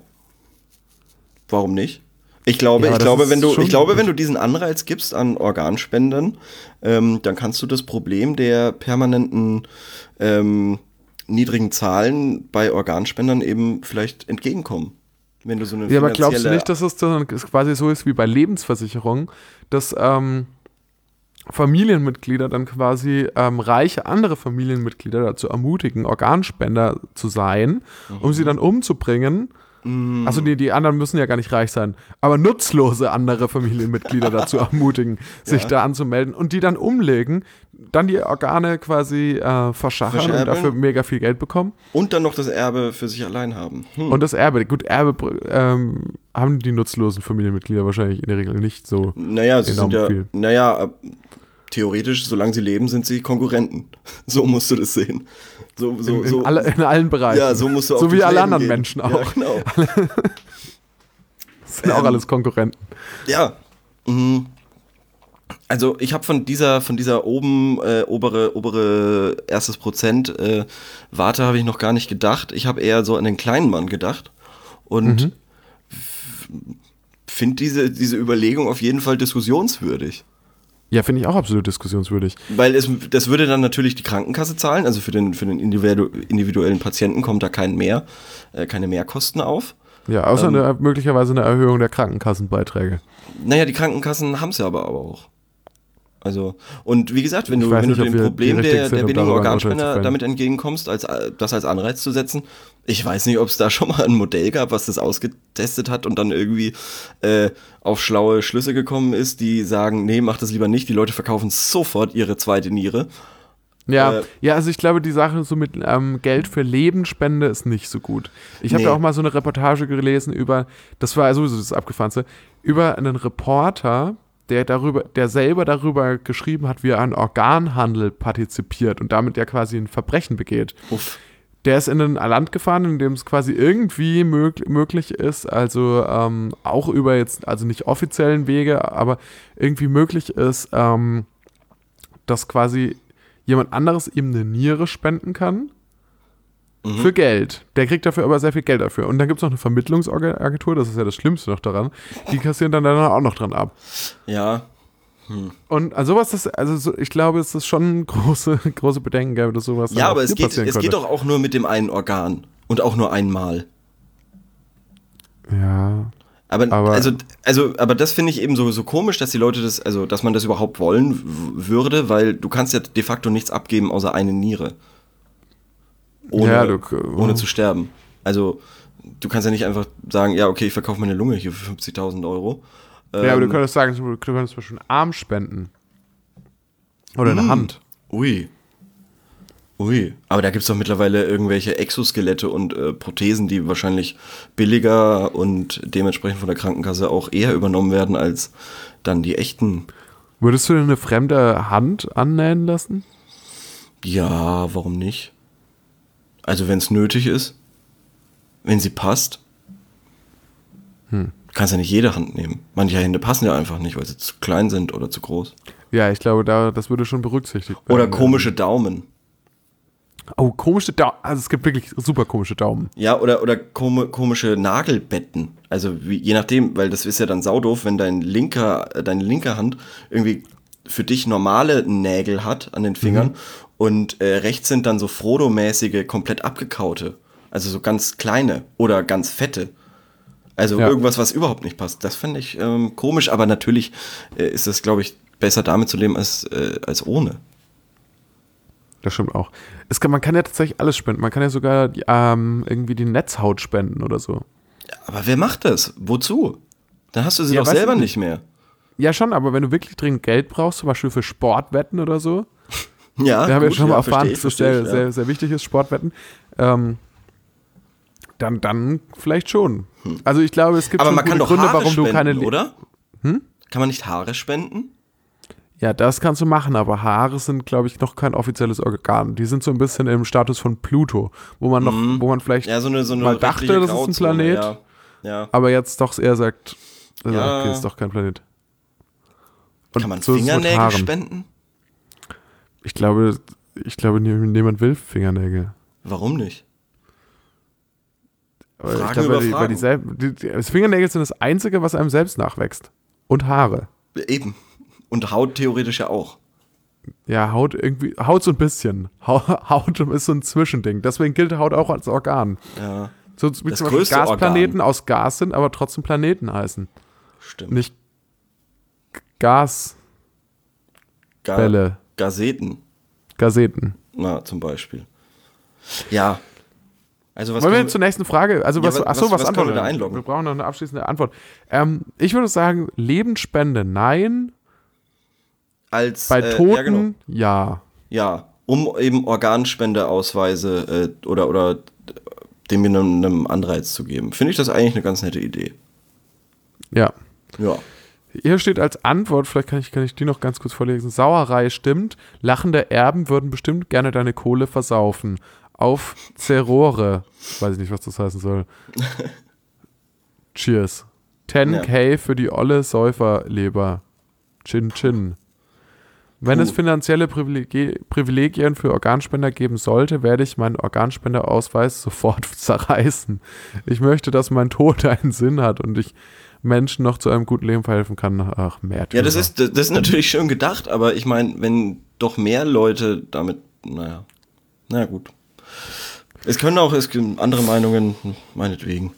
Warum nicht? Ich glaube, Ja, aber ich das glaube, ist wenn du, schon ich glaube, gut. wenn du diesen Anreiz gibst an Organspendern, ähm, dann kannst du das Problem der permanenten ähm, niedrigen Zahlen bei Organspendern eben vielleicht entgegenkommen. Wenn du so eine Ja, aber glaubst du finanzielle- nicht, dass es dann quasi so ist wie bei Lebensversicherungen, dass ähm, Familienmitglieder dann quasi ähm, reiche andere Familienmitglieder dazu ermutigen, Organspender zu sein, um sie dann umzubringen? Mm, Also die, die anderen müssen ja gar nicht reich sein, aber nutzlose andere Familienmitglieder dazu ermutigen, sich Ja. da anzumelden und die dann umlegen, dann die Organe quasi äh, verschachern und Verscherbeln. dafür mega viel Geld bekommen. und dann noch das Erbe für sich allein haben. Hm. Und das Erbe, gut, Erbe ähm, haben die nutzlosen Familienmitglieder wahrscheinlich in der Regel nicht so. Naja, sie enorm sind ja, viel. naja, äh, theoretisch, solange sie leben, sind sie Konkurrenten. So musst du das sehen. So, so, In, in, so, alle, in allen Bereichen. ja, so musst du auch So wie durchs alle Leben anderen gehen. Menschen auch. Ja, genau. Das sind auch ähm, alles Konkurrenten. Ja. mhm. Also ich habe von dieser, von dieser oben, äh, obere, obere erstes Prozent äh, Warte habe ich noch gar nicht gedacht. Ich habe eher so an den kleinen Mann gedacht. Und Mhm. finde diese, diese Überlegung auf jeden Fall diskussionswürdig. Ja, finde ich auch absolut diskussionswürdig. Weil es, das würde dann natürlich die Krankenkasse zahlen, also für den, für den individu individuellen Patienten kommt da kein mehr, äh, keine Mehrkosten auf. Ja, außer Ähm, eine, möglicherweise eine Erhöhung der Krankenkassenbeiträge. Naja, die Krankenkassen haben es ja aber auch. Also, und wie gesagt, wenn Ich du, weiß wenn nicht, du ob dem wir Problem die richtig der, sind, der um billigen darüber ein Urteil zu Organspender fällen. damit entgegenkommst, als äh, das als Anreiz zu setzen, ich weiß nicht, ob es da schon mal ein Modell gab, was das ausgetestet hat und dann irgendwie äh, auf schlaue Schlüsse gekommen ist, die sagen, nee, mach das lieber nicht, die Leute verkaufen sofort ihre zweite Niere. Ja, Äh, ja, also ich glaube, die Sache so mit ähm, Geld für Lebensspende ist nicht so gut. Ich habe Nee. ja auch mal so eine Reportage gelesen über, das war sowieso das Abgefahrenste, über einen Reporter, der darüber, der selber darüber geschrieben hat, wie er an Organhandel partizipiert und damit ja quasi ein Verbrechen begeht. Uff. Der ist in ein Land gefahren, in dem es quasi irgendwie mög- möglich ist, also ähm, auch über jetzt, also nicht offiziellen Wege, aber irgendwie möglich ist, ähm, dass quasi jemand anderes ihm eine Niere spenden kann Mhm. für Geld. Der kriegt dafür aber sehr viel Geld dafür. Und dann gibt es noch eine Vermittlungsagentur, das ist ja das Schlimmste noch daran, die kassieren dann, dann auch noch dran ab. Ja. Und also sowas, das, also so, ich glaube, es ist schon große, große Bedenken gäbe, dass sowas dann Ja, auch aber es hier geht, passieren es könnte. geht doch auch nur mit dem einen Organ. Und auch nur einmal. Ja. Aber, Aber- also, also, aber das finde ich eben so, so komisch, dass die Leute das, also dass man das überhaupt wollen w- würde, weil du kannst ja de facto nichts abgeben außer eine Niere. Ohne, Ja, du- ohne zu sterben. Also du kannst ja nicht einfach sagen, ja, okay, ich verkaufe meine Lunge hier für fünfzigtausend Euro. Ja, aber du Ähm, könntest sagen, du könntest zum Beispiel einen Arm spenden. Oder eine Mm. Hand. Ui. Ui. Aber da gibt es doch mittlerweile irgendwelche Exoskelette und äh, Prothesen, die wahrscheinlich billiger und dementsprechend von der Krankenkasse auch eher übernommen werden als dann die echten. Würdest du dir eine fremde Hand annähen lassen? Ja, warum nicht? Also wenn es nötig ist, wenn sie passt, Hm. kannst ja nicht jede Hand nehmen. Manche Hände passen ja einfach nicht, weil sie zu klein sind oder zu groß. Ja, ich glaube, da, das würde schon berücksichtigt werden. Oder komische Daumen. Oh, komische Daumen. Also es gibt wirklich super komische Daumen. Ja, oder, oder kom komische Nagelbetten. Also wie, je nachdem, weil das ist ja dann saudoof, wenn dein linker, äh, deine linke Hand irgendwie für dich normale Nägel hat an den Fingern und äh, rechts sind dann so Frodo-mäßige, komplett abgekaute. Also so ganz kleine oder ganz fette. Also Ja. irgendwas, was überhaupt nicht passt. Das finde ich ähm, komisch, aber natürlich äh, ist es, glaube ich, besser damit zu leben als, äh, als ohne. Das stimmt auch. Es kann, man kann ja tatsächlich alles spenden. Man kann ja sogar die, ähm, irgendwie die Netzhaut spenden oder so. Aber wer macht das? Wozu? Dann hast du sie Ja, doch weiß ich selber nicht. nicht mehr. Ja, schon, aber wenn du wirklich dringend Geld brauchst, zum Beispiel für Sportwetten oder so, Ja, wir haben ja gut, schon mal ja, erfahren, versteh ich, dass das versteh sehr, ich, ja. sehr, sehr wichtig ist, Sportwetten, ähm, dann, dann vielleicht schon. Also ich glaube, es gibt Aber schon man kann gute doch Gründe, Haare warum spenden, du keine... Le- oder? Kann man nicht Haare spenden? Ja, das kannst du machen, aber Haare sind, glaube ich, noch kein offizielles Organ. Die sind so ein bisschen im Status von Pluto, wo man noch, wo man vielleicht Ja, so eine, so eine mal dachte, rechtliche das ist ein Grauzone, Planet, Ja. ja. aber jetzt doch eher sagt, also, Ja. okay, ist doch kein Planet. Und Kann man so ist es mit Fingernägel Haaren. spenden? Ich glaube, ich glaube, nie- niemand will Fingernägel. Warum nicht? Aber ich Fragen glaube, über weil die, weil die, Fragen. selb- die, die das Fingernägel sind das Einzige, was einem selbst nachwächst. Und Haare. Eben. Und Haut theoretisch ja auch. Ja, Haut irgendwie, Haut so ein bisschen. Hau- Haut ist so ein Zwischending. Deswegen gilt Haut auch als Organ. Ja, So wie Das zum Beispiel größte Gasplaneten aus Gas sind, aber trotzdem Planeten heißen. stimmt. Nicht G- Gasbälle, Ga Gazeten, Gazeten. na, zum Beispiel. Ja. Also was Wollen wir können zur nächsten Frage? Also Ja, was, was- achso, was- was, was können wir antworten da einloggen? Wir brauchen noch eine abschließende Antwort. Ähm, ich würde sagen, Lebensspende nein, als bei äh, Toten ja, genau. ja. Ja, um eben Organspendeausweise äh, oder, oder dem einem, einem Anreiz zu geben. Finde ich das eigentlich eine ganz nette Idee. Ja. Ja. Hier steht als Antwort, vielleicht kann ich, kann ich die noch ganz kurz vorlesen. Sauerei stimmt, lachende Erben würden bestimmt gerne deine Kohle versaufen. Auf Zerore. Weiß ich nicht, was das heißen soll. Cheers. zehn K für die olle Säuferleber. Chin Chin. Wenn es Puh. finanzielle Privilegi- Privilegien für Organspender geben sollte, werde ich meinen Organspenderausweis sofort zerreißen. Ich möchte, dass mein Tod einen Sinn hat und ich Menschen noch zu einem guten Leben verhelfen kann. Ach, Märtyrer. Ja, das ist, das ist natürlich schön gedacht, aber ich meine, wenn doch mehr Leute damit, naja, naja, gut. Es können auch, es gibt andere Meinungen, meinetwegen.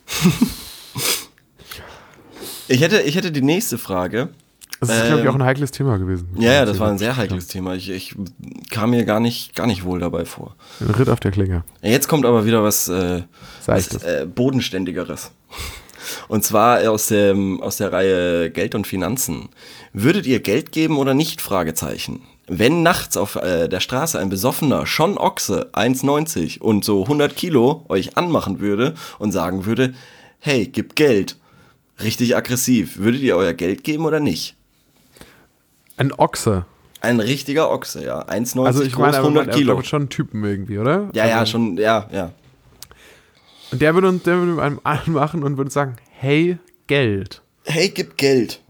ich hätte, ich hätte die nächste Frage. Das ist, glaube ich, auch Ähm, ein heikles Thema gewesen. Ja, ja, das war ein sehr heikles Thema. Ich, ich kam mir gar nicht, gar nicht wohl dabei vor. Ein Ritt auf der Klinge. Jetzt kommt aber wieder was, äh, was Seichtes. äh, Bodenständigeres. Und zwar aus, dem, aus der Reihe Geld und Finanzen. Würdet ihr Geld geben oder nicht? Fragezeichen. wenn nachts auf äh, der Straße ein besoffener Schon Ochse, eins neunzig und so hundert Kilo euch anmachen würde und sagen würde, hey, gib Geld, richtig aggressiv, würdet ihr euer Geld geben oder nicht? Ein Ochse. Ein richtiger Ochse, ja, eins neunzig Also ich groß, meine, aber hundert man, Kilo. er wird schon einen Typen irgendwie, oder? Ja, also, ja, schon, ja, ja. Und der würde uns, der würde einem anmachen und würde sagen, hey, Geld. Hey, gib Geld.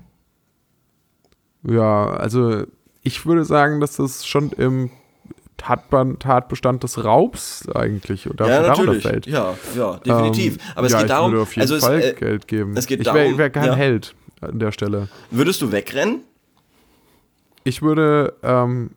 Ja, also ich würde sagen, dass das schon im Tatbe- Tatbestand des Raubs eigentlich oder Ja, darunter natürlich. fällt. Ja, ja, definitiv. Ähm, Aber es ja, geht darum, ich würde auf jeden also Fall es, äh, Geld geben. es geht ich wäre darum, wär kein ja. Held an der Stelle. Würdest du wegrennen? Ich würde ähm,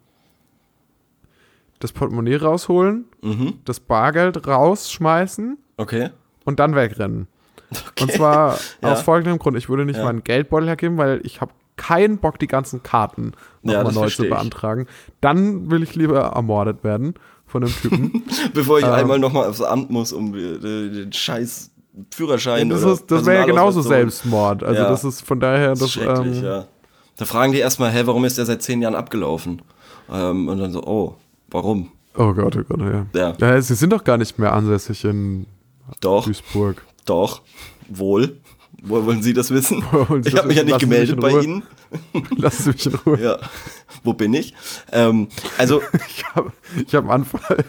das Portemonnaie rausholen, Mhm. das Bargeld rausschmeißen Okay. und dann wegrennen. okay. Und zwar Ja. aus folgendem Grund. Ich würde nicht Ja. meinen Geldbeutel hergeben, weil ich habe keinen Bock, die ganzen Karten Ja, nochmal das neu zu verstehe ich. beantragen. Dann will ich lieber ermordet werden von einem Typen. Bevor ich Ähm. einmal nochmal aufs Amt muss, um äh, den scheiß Führerschein das oder ist, das wäre ja genauso Personalausweis zu holen. Selbstmord. Also Ja. das ist von daher, Das das, ist schrecklich, ähm, ja. Da fragen die erstmal, hä, warum ist der seit zehn Jahren abgelaufen? Ähm, und dann so, oh, warum? oh Gott, oh Gott, ja. Ja. ja. Sie sind doch gar nicht mehr ansässig in Doch, Duisburg. doch, wohl. Woher wollen Sie das wissen? Woher wollen Sie Ich das habe mich ja wissen? nicht Lassen Sie mich gemeldet in bei Ruhe. Ihnen. Lassen Sie mich in Ruhe. Ja, wo bin ich? Ähm, also, Ich habe ich hab einen Anfall.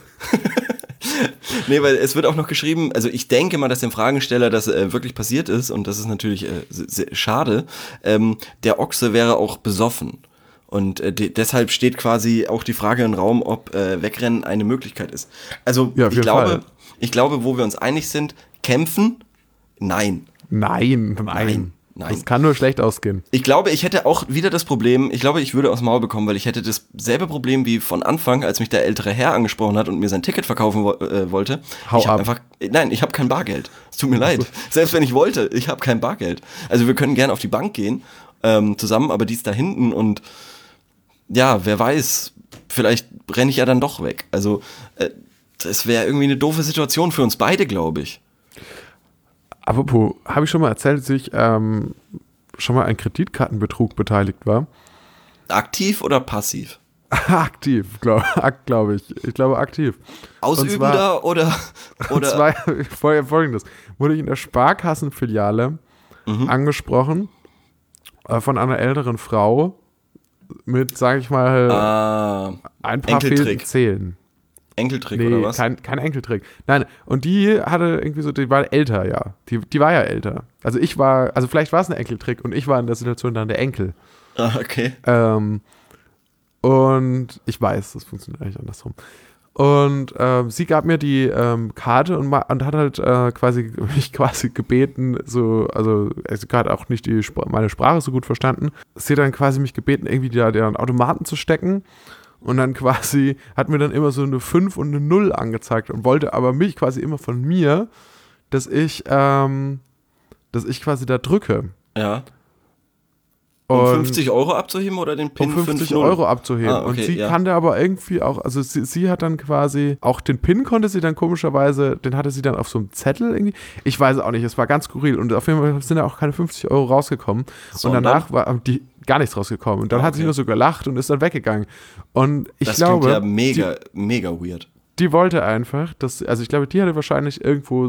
nee, weil es wird auch noch geschrieben, also ich denke mal, dass dem Fragensteller das äh, wirklich passiert ist und das ist natürlich äh, sehr, sehr schade. Ähm, der Ochse wäre auch besoffen. Und äh, de- deshalb steht quasi auch die Frage im Raum, ob äh, Wegrennen eine Möglichkeit ist. Also Ja, auf ich jeden glaube, Fall. ich glaube, wo wir uns einig sind, kämpfen, nein. Nein, nein, Nein, nein. Das kann nur schlecht ausgehen. Ich glaube, ich hätte auch wieder das Problem, ich glaube, ich würde aus dem Maul bekommen, weil ich hätte dasselbe Problem wie von Anfang, als mich der ältere Herr angesprochen hat und mir sein Ticket verkaufen wo äh, wollte. Hau ich hab ab. einfach, nein, ich habe kein Bargeld. Es tut mir leid. Selbst wenn ich wollte, ich habe kein Bargeld. Also wir können gerne auf die Bank gehen, ähm, zusammen, aber die ist da hinten und ja, wer weiß, vielleicht renne ich ja dann doch weg. Also äh, das wäre irgendwie eine doofe Situation für uns beide, glaube ich. Apropos, habe ich schon mal erzählt, dass ich ähm, schon mal an Kreditkartenbetrug beteiligt war? Aktiv oder passiv? Aktiv, glaube glaub ich. Ich glaube aktiv. Ausübender zwar- oder, Und oder zwar fol- folgendes. Wurde ich in der Sparkassenfiliale Mhm. angesprochen äh, von einer älteren Frau mit, sage ich mal, ah, ein paar fehlenden Enkeltrick. Zählen. Enkeltrick Nee, oder was? kein, kein Enkeltrick. Nein, und die hatte irgendwie so, die war älter, ja. Die, die war ja älter. Also ich war, also vielleicht war es ein Enkeltrick und ich war in der Situation dann der Enkel. Ah, okay. Ähm, und ich weiß, das funktioniert eigentlich andersrum. Und ähm, sie gab mir die ähm, Karte und, ma- und hat halt äh, quasi mich quasi gebeten, so, also sie hat auch nicht die Spr- meine Sprache so gut verstanden. Sie hat dann quasi mich gebeten, irgendwie da den Automaten zu stecken. Und dann quasi hat mir dann immer so eine fünf und eine null angezeigt und wollte aber mich quasi immer von mir, dass ich, ähm, dass ich quasi da drücke. Ja. Um Und fünfzig Euro abzuheben oder den PIN um fünfzig fünf null? Euro abzuheben. Ah, okay, und sie ja. kannte aber irgendwie auch, also sie, sie hat dann quasi, auch den PIN konnte sie dann komischerweise, den hatte sie dann auf so einem Zettel irgendwie. Ich weiß es auch nicht, es war ganz skurril. Und auf jeden Fall sind da auch keine fünfzig Euro rausgekommen. Sondern? Und danach war die gar nichts rausgekommen. Und dann Ah, hat sie okay. nur so gelacht und ist dann weggegangen. Und ich Das glaube, klingt ja mega, mega weird. die, die wollte einfach, dass, also ich glaube, die hatte wahrscheinlich irgendwo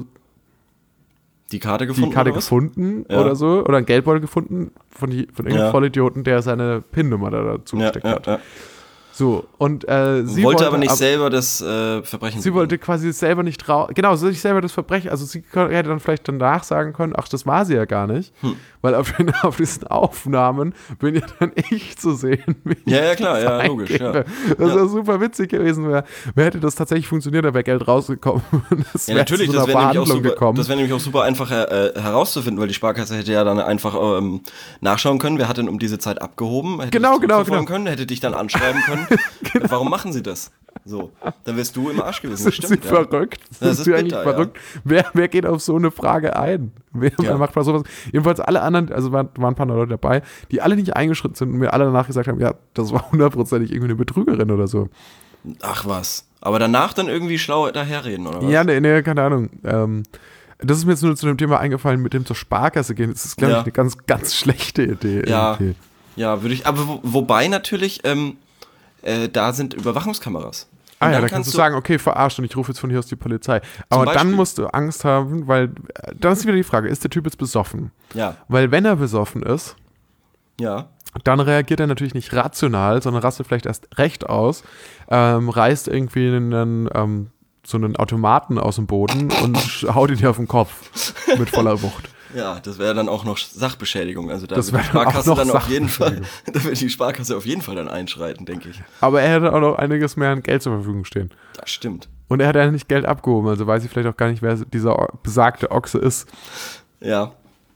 Die Karte gefunden? die Karte oder was? gefunden Ja. oder so, oder einen Geldbeutel gefunden von, die, von irgendeinem Ja. Vollidioten, der seine PIN-Nummer da dazu Ja, gesteckt ja, hat. ja. So, und äh, sie wollte aber nicht ab- selber das äh, Verbrechen Sie begehen. wollte quasi selber nicht raus. Genau, sich selber das Verbrechen. Also sie kon- hätte dann vielleicht danach sagen können, ach, das war sie ja gar nicht. Hm. Weil auf, den, auf diesen Aufnahmen bin ja dann ich zu sehen. Wie Ja, ja, ich klar, das ja, logisch, ja. eingebe. Das Ja. wäre super witzig gewesen. Wär, wer hätte das tatsächlich funktioniert, da wäre Geld rausgekommen. Das Ja, wär natürlich, zu das einer wäre nämlich, auch Verhandlung super- gekommen. das wär nämlich auch super einfach äh, herauszufinden, weil die Sparkasse hätte ja dann einfach ähm, nachschauen können, wer hat denn um diese Zeit abgehoben, hätte Genau, dich genau, zurückverfolgen genau. können, hätte dich dann anschreiben können, warum machen sie das? So, dann wärst du im Arsch gewesen. Sind Stimmt, sie ja. verrückt? Das Sind ist sie eigentlich bitter, verrückt? Wer, wer geht auf so eine Frage ein? Wer Ja. macht mal sowas? Jedenfalls alle anderen, also waren, waren ein paar Leute dabei, die alle nicht eingeschritten sind und mir alle danach gesagt haben, ja, das war hundertprozentig irgendwie eine Betrügerin oder so. Ach was. Aber danach dann irgendwie schlau daherreden, oder was? Ja, nee, nee, keine Ahnung. Ähm, das ist mir jetzt nur zu dem Thema eingefallen, mit dem zur Sparkasse gehen. Das ist, glaube Ja. ich, eine ganz, ganz schlechte Idee. Ja. irgendwie. Ja, würde ich, aber wo, wobei natürlich, ähm, äh, da sind Überwachungskameras. Ah ja, da kannst du sagen, okay, verarscht und ich rufe jetzt von hier aus die Polizei. Aber dann musst du Angst haben, weil, dann ist wieder die Frage, ist der Typ jetzt besoffen? Ja. Weil wenn er besoffen ist, ja. dann reagiert er natürlich nicht rational, sondern rastet vielleicht erst recht aus, ähm, reißt irgendwie einen, ähm, so einen Automaten aus dem Boden und haut ihn dir auf den Kopf mit voller Wucht. Ja, das wäre dann auch noch Sachbeschädigung. Also da das wird die Sparkasse dann, dann auf jeden Fall, da wird die Sparkasse auf jeden Fall dann einschreiten, denke ich. Aber er hätte auch noch einiges mehr an Geld zur Verfügung stehen. Das stimmt. Und er hat ja nicht Geld abgehoben, also weiß ich vielleicht auch gar nicht, wer dieser besagte Ochse ist. Ja.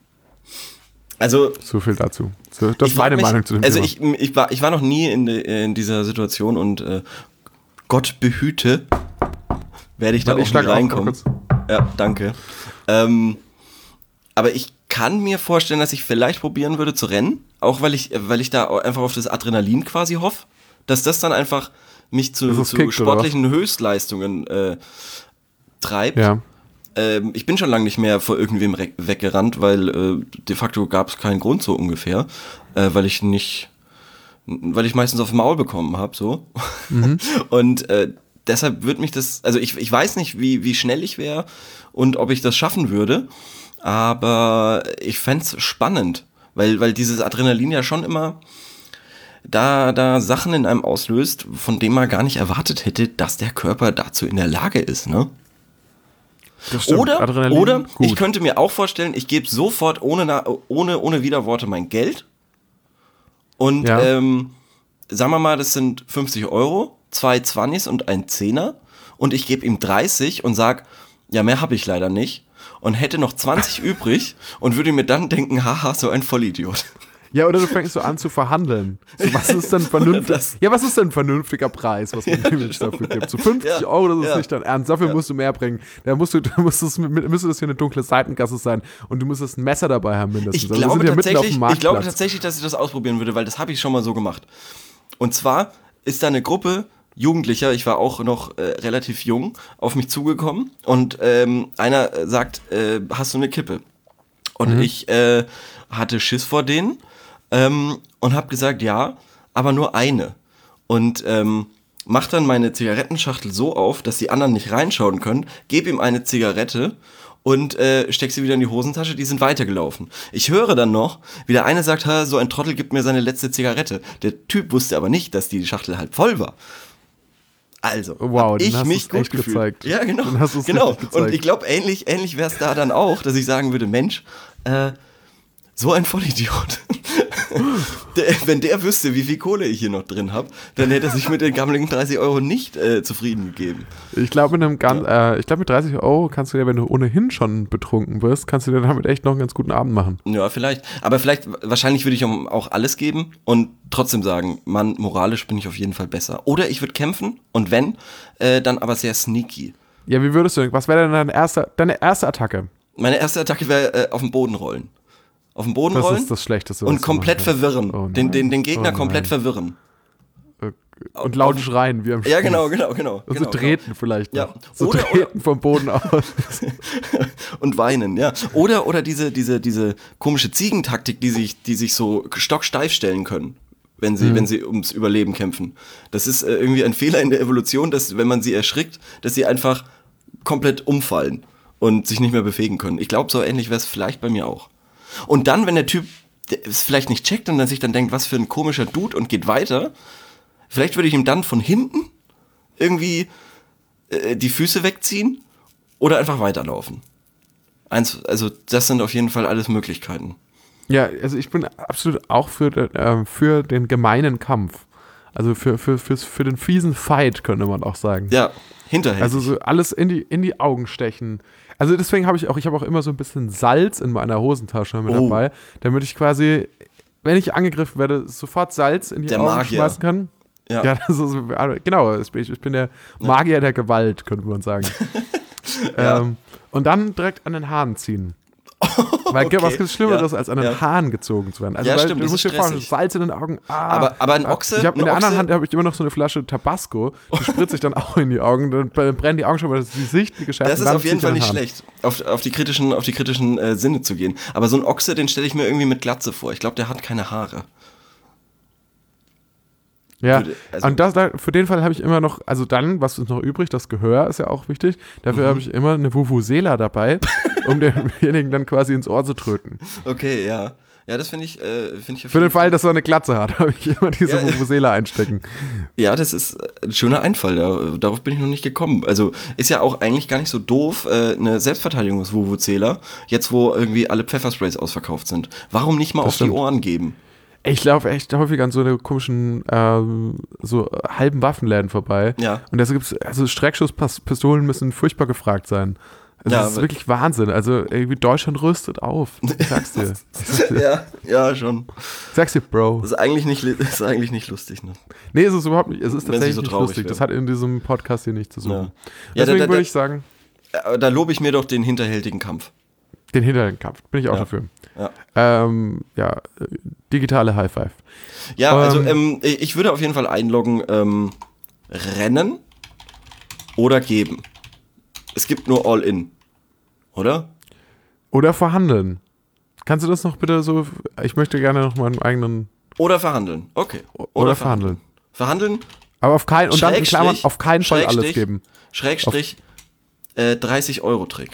Also so viel dazu. So, das ist meine mich, Meinung zu dem also Thema. Also ich, ich, war, ich war noch nie in, de, in dieser Situation und äh, Gott behüte, werde ich da auch nie reinkommen. Ja, danke. Ähm, aber ich kann mir vorstellen, dass ich vielleicht probieren würde zu rennen, auch weil ich, weil ich da einfach auf das Adrenalin quasi hoffe, dass das dann einfach mich zu, zu kickt, sportlichen Höchstleistungen äh, treibt. Ja. Ähm, ich bin schon lange nicht mehr vor irgendwem re- weggerannt, weil äh, de facto gab es keinen Grund so ungefähr, äh, weil ich nicht, weil ich meistens aufs Maul bekommen habe, so. Mhm. Und äh, deshalb würde mich das, also ich, ich weiß nicht, wie, wie schnell ich wäre und ob ich das schaffen würde, aber ich fände es spannend, weil, weil dieses Adrenalin ja schon immer da, da Sachen in einem auslöst, von denen man gar nicht erwartet hätte, dass der Körper dazu in der Lage ist, ne? Das stimmt. Oder, Adrenalin, oder gut. Ich könnte mir auch vorstellen, ich gebe sofort ohne, ohne, ohne Widerworte mein Geld und ja. ähm, sagen wir mal, das sind fünfzig Euro, zwei Zwannis und ein Zehner und ich gebe ihm dreißig und sag, ja, mehr habe ich leider nicht und hätte noch zwanzig übrig und würde mir dann denken, haha, so ein Vollidiot. Ja, oder du fängst so an zu verhandeln. So, was ist denn vernünftig? Ja, was ist denn ein vernünftiger Preis, was man ja, dafür gibt? So fünfzig ja, Euro, das ist ja. nicht dein Ernst. Dafür ja. musst du mehr bringen. Da musst du, da musst du, müsste das hier eine dunkle Seitengasse sein und du musstest ein Messer dabei haben mindestens. Ich glaube, also tatsächlich, ich glaube tatsächlich, dass ich das ausprobieren würde, weil das habe ich schon mal so gemacht. Und zwar ist da eine Gruppe Jugendlicher, ich war auch noch äh, relativ jung, auf mich zugekommen und ähm, einer sagt, äh, hast du eine Kippe? Und mhm. ich äh, hatte Schiss vor denen. Ähm, und hab gesagt, ja, aber nur eine. Und ähm, mach dann meine Zigarettenschachtel so auf, dass die anderen nicht reinschauen können, geb ihm eine Zigarette und äh, steck sie wieder in die Hosentasche, die sind weitergelaufen. Ich höre dann noch, wie der eine sagt, so ein Trottel gibt mir seine letzte Zigarette. Der Typ wusste aber nicht, dass die Schachtel halb voll war. Also, wow, hab ich hast mich gut gefühlt. Gezeigt. Ja, genau. Dann hast genau. Und ich glaube, ähnlich, ähnlich wäre es da dann auch, dass ich sagen würde, Mensch, äh, so ein Vollidiot. der, wenn der wüsste, wie viel Kohle ich hier noch drin habe, dann hätte er sich mit den gammeligen dreißig Euro nicht äh, zufrieden gegeben. Ich glaube, mit, ja. äh, glaub, mit dreißig Euro kannst du ja, wenn du ohnehin schon betrunken wirst, kannst du dir damit echt noch einen ganz guten Abend machen. Ja, vielleicht. Aber vielleicht, wahrscheinlich würde ich auch alles geben und trotzdem sagen, Mann, moralisch bin ich auf jeden Fall besser. Oder ich würde kämpfen und wenn, äh, dann aber sehr sneaky. Ja, wie würdest du, was wäre denn deine erste, deine erste Attacke? Meine erste Attacke wäre äh, auf den Boden rollen. Auf den Boden das rollen das ist das Schlechteste, und komplett verwirren. Oh den, den, den Gegner oh komplett verwirren. Und laut auf, schreien, wie am Spieß. Ja, genau, genau, genau. Und so genau, treten genau. vielleicht noch. Ja. So oder, treten oder, vom Boden aus. Und weinen, ja. Oder, oder diese, diese, diese komische Ziegentaktik, die sich, die sich so stocksteif stellen können, wenn sie, mhm. wenn sie ums Überleben kämpfen. Das ist äh, irgendwie ein Fehler in der Evolution, dass, wenn man sie erschrickt, dass sie einfach komplett umfallen und sich nicht mehr bewegen können. Ich glaube, so ähnlich wäre es vielleicht bei mir auch. Und dann, wenn der Typ es vielleicht nicht checkt und dann sich dann denkt, was für ein komischer Dude und geht weiter, vielleicht würde ich ihm dann von hinten irgendwie äh, die Füße wegziehen oder einfach weiterlaufen. Eins, also das sind auf jeden Fall alles Möglichkeiten. Ja, also ich bin absolut auch für, äh, für den gemeinen Kampf. Also für, für, für, für den fiesen Fight, könnte man auch sagen. Ja, hinterhältig. Also so alles in die, in die Augen stechen. Also deswegen habe ich auch, ich habe auch immer so ein bisschen Salz in meiner Hosentasche mit oh. dabei, damit ich quasi, wenn ich angegriffen werde, sofort Salz in die der Augen Magier. schmeißen kann. Ja, ja das ist, genau, ich bin, ich bin der Magier ja. der Gewalt, könnte man sagen. ja. ähm, und dann direkt an den Haaren ziehen. Weil okay. was gibt es Schlimmeres, ja. als an den ja. Haaren gezogen zu werden? Also ja, weil, stimmt, du das musst ist dir vorstellen, Salz in den Augen. Ah, aber, aber ein Ochse? Ich hab, in der Ochse? anderen Hand habe ich immer noch so eine Flasche Tabasco, die spritze ich dann auch in die Augen, dann brennen die Augen schon, weil das die Sicht, die geschärft. Das ist auf jeden Fall nicht schlecht, auf, auf die kritischen, auf die kritischen äh, Sinne zu gehen. Aber so ein Ochse, den stelle ich mir irgendwie mit Glatze vor. Ich glaube, der hat keine Haare. Ja, Würde, also, und das, da, für den Fall habe ich immer noch, also dann, was ist noch übrig, das Gehör ist ja auch wichtig, dafür Mhm. habe ich immer eine Vuvuzela dabei, um demjenigen dann quasi ins Ohr zu tröten. okay, ja. Ja, das finde ich, äh, finde ich auf Für den jeden Fall, dass er eine Glatze hat, habe ich immer diese Ja. Vuvuzela einstecken. Ja, das ist ein schöner Einfall, da, darauf bin ich noch nicht gekommen. Also ist ja auch eigentlich gar nicht so doof, äh, eine Selbstverteidigungs-Vuvuzela, jetzt wo irgendwie alle Pfeffersprays ausverkauft sind. Warum nicht mal Das auf stimmt. die Ohren geben? Ich laufe echt häufig an so eine komischen, ähm, so halben Waffenläden vorbei. Ja. Und da gibt's, also Streckschusspistolen müssen furchtbar gefragt sein. Also Ja, das ist aber- wirklich Wahnsinn. Also irgendwie Deutschland rüstet auf. Ich sag's dir. Ich sag's dir, ja, ja, schon. ich sag's dir, Bro. Das ist eigentlich nicht, li- ist eigentlich nicht lustig, ne? Nee, es ist überhaupt nicht. Es ist Wenn tatsächlich sie so nicht traurig lustig. wäre. Das hat in diesem Podcast hier nichts zu suchen. Ja. Ja, Deswegen da- da- würde ich sagen, Aber da lobe ich mir doch den hinterhältigen Kampf. den Hinterkampf. Bin ich auch Ja. dafür. Ja, Ähm, ja, äh, digitale High Five. ja also Ähm, ähm, ich würde auf jeden Fall einloggen, ähm, rennen oder geben. Es gibt nur All-In, oder? Oder verhandeln. Kannst du das noch bitte so? Ich möchte gerne noch meinen eigenen. Oder verhandeln, okay. Oder verhandeln. Verhandeln, Aber auf keinen, und dann in Schrägstrich- Klammern, auf keinen Fall alles Schrägstrich- geben. Schrägstrich, äh, dreißig Euro Trick.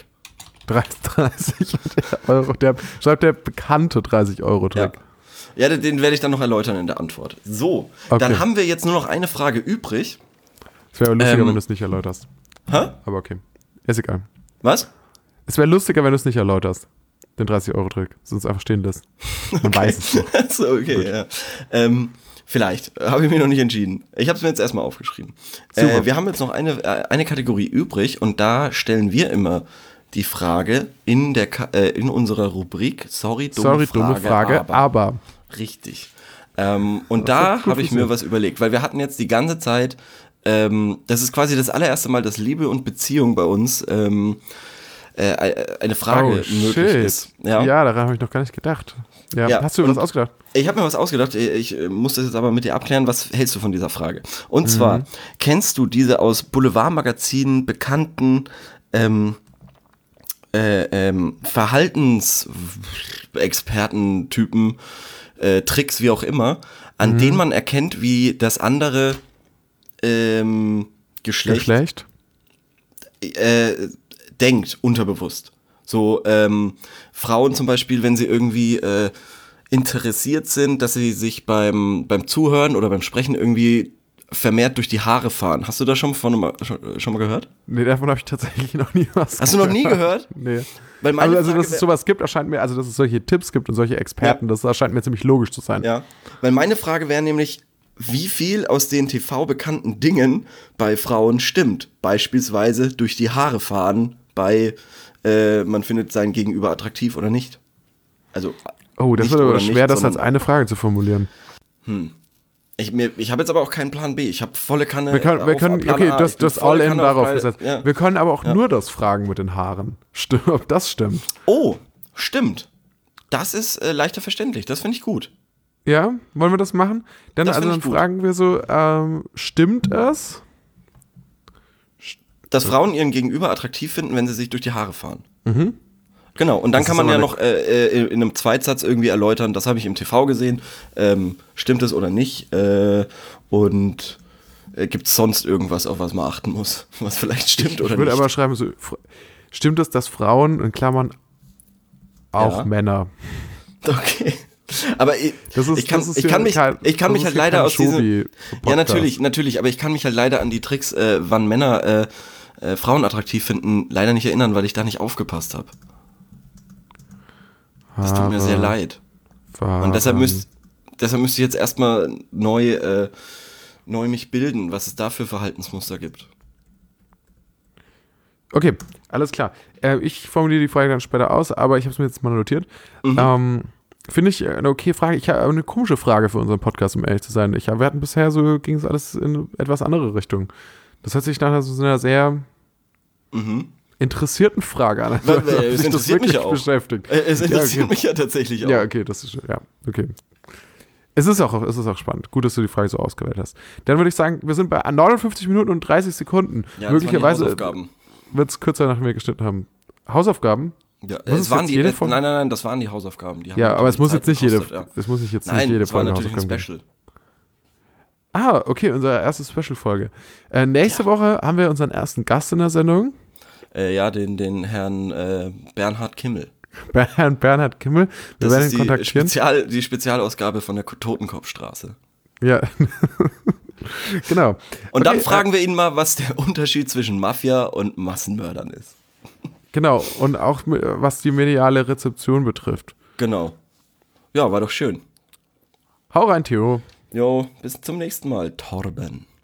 dreißig Euro. Der, schreibt der bekannte dreißig Euro Ja. Trick. Ja, den, den werde ich dann noch erläutern in der Antwort. So, Okay. dann haben wir jetzt nur noch eine Frage übrig. Es wäre lustiger, Ähm, wenn du es nicht erläuterst. Hä? Aber okay. Ist egal. Was? Es wäre lustiger, wenn du es nicht erläuterst. Den dreißig Euro Trick. Sonst einfach stehen lässt. Man weiß es nicht. so, okay, ja. Ähm, vielleicht. Habe ich mir noch nicht entschieden. Ich habe es mir jetzt erstmal aufgeschrieben. Super. Äh, wir haben jetzt noch eine, äh, eine Kategorie übrig und da stellen wir immer die Frage in, der Ka äh, in unserer Rubrik. Sorry, dumme Sorry, Frage. dumme Frage, aber. aber. Richtig. Ähm, und Das hat da gut habe ich mir funktioniert. was überlegt, weil wir hatten jetzt die ganze Zeit, ähm, das ist quasi das allererste Mal, dass Liebe und Beziehung bei uns ähm, äh, eine Frage Oh, möglich shit. ist. Ja, daran habe ich noch gar nicht gedacht. Ja, Ja, hast du dir und- was ausgedacht? Ich habe mir was ausgedacht, ich äh, muss das jetzt aber mit dir abklären, was hältst du von dieser Frage? Und zwar, kennst du diese aus Boulevardmagazinen bekannten ähm, äh, ähm, Verhaltensexperten-Typen, äh, Tricks, wie auch immer, an denen man erkennt, wie das andere ähm, Geschlecht, Geschlecht? äh, denkt, unterbewusst. So, ähm, Frauen zum Beispiel, wenn sie irgendwie äh, interessiert sind, dass sie sich beim, beim Zuhören oder beim Sprechen irgendwie vermehrt durch die Haare fahren. Hast du das schon, von, schon, schon mal gehört? Nee, davon habe ich tatsächlich noch nie was Hast du noch nie gehört? Nee. Weil meine Also, also Frage dass es wär- sowas gibt, erscheint mir, also dass es solche Tipps gibt und solche Experten, das erscheint mir ziemlich logisch zu sein. Ja, weil meine Frage wäre nämlich, wie viel aus den T V bekannten Dingen bei Frauen stimmt? Beispielsweise durch die Haare fahren bei, äh, man findet sein Gegenüber attraktiv oder nicht. Also, Oh, das nicht wird aber oder schwer, nicht, das als sondern- eine Frage zu formulieren. Ich, mir- ich habe jetzt aber auch keinen Plan B. Ich habe volle Kanne. Wir können, wir auf können Plan okay, A. das, Ich bin das volle All-In Kanne auf darauf beide- gesetzt. Ja. Wir können aber auch Ja. nur das fragen mit den Haaren. Stimmt, ob das stimmt. Oh, stimmt. Das ist äh, leichter verständlich. Das finde ich gut. Ja, wollen wir das machen? Dann, Das also find dann ich gut. fragen wir so, ähm, stimmt es? Dass Frauen ihren Gegenüber attraktiv finden, wenn sie sich durch die Haare fahren. Mhm. Genau, und dann Das kann ist man ja aber noch äh, äh, in einem Zweitsatz irgendwie erläutern, das habe ich im T V gesehen, ähm, stimmt es oder nicht, äh, und äh, gibt es sonst irgendwas, auf was man achten muss, was vielleicht stimmt Ich oder würde nicht. aber schreiben, so, fr- stimmt es, dass Frauen, in Klammern, auch Ja. Männer. Okay. Aber ich, Das ist- ich kann, das ist ich hier kann mich, kein- ich kann das mich ist halt hier leider kein aus diesem, Shobi-Podcast. ja natürlich, natürlich, aber ich kann mich halt leider an die Tricks, äh, wann Männer äh, äh, Frauen attraktiv finden, leider nicht erinnern, weil ich da nicht aufgepasst habe. Das tut mir sehr leid. Und deshalb müsst, deshalb müsste ich jetzt erstmal neu, äh, neu mich bilden, was es da für Verhaltensmuster gibt. Okay, alles klar. Äh, ich formuliere die Frage dann später aus, aber ich habe es mir jetzt mal notiert. Mhm. Ähm, Finde ich eine okay Frage. Ich habe eine komische Frage für unseren Podcast, um ehrlich zu sein. Ich, wir hatten bisher so, ging es alles in etwas andere Richtung. Das hört sich nach so einer sehr Mhm. interessierten Frage an. Weil- als weil ob es sich interessiert mich ja auch. beschäftigt. Äh, es interessiert ja, okay. mich ja tatsächlich auch. Ja, okay, das ist, ja, okay. Es ist, auch, es ist auch spannend. Gut, dass du die Frage so ausgewählt hast. Dann würde ich sagen, wir sind bei neunundfünfzig Minuten und dreißig Sekunden. Ja, das Möglicherweise waren die Hausaufgaben. wird es kürzer, nachdem wir geschnitten haben. Hausaufgaben? Ja, Was es ist waren jetzt die, jede äh, Folge? nein, nein, nein, das waren die Hausaufgaben. Die haben Ja, aber es die muss Zeit jetzt nicht jede, gekostet, ja. es muss nicht jetzt nicht Nein, jede es war Folge natürlich ein Hausaufgaben geben. Special. Ah, okay, unsere erste Special-Folge. Äh, nächste Ja. Woche haben wir unseren ersten Gast in der Sendung. Äh, ja, den, den Herrn äh, Bernhard Kimmel. Herrn Bernhard Kimmel. Wir Das werden ist ihn die, kontaktieren. Spezial, die Spezialausgabe von der Totenkopfstraße. Ja. Genau. Und dann Okay, fragen wir ihn mal, was der Unterschied zwischen Mafia und Massenmördern ist. Genau, und auch was die mediale Rezeption betrifft. Genau. Ja, war doch schön. Hau rein, Theo. Jo, bis zum nächsten Mal, Torben.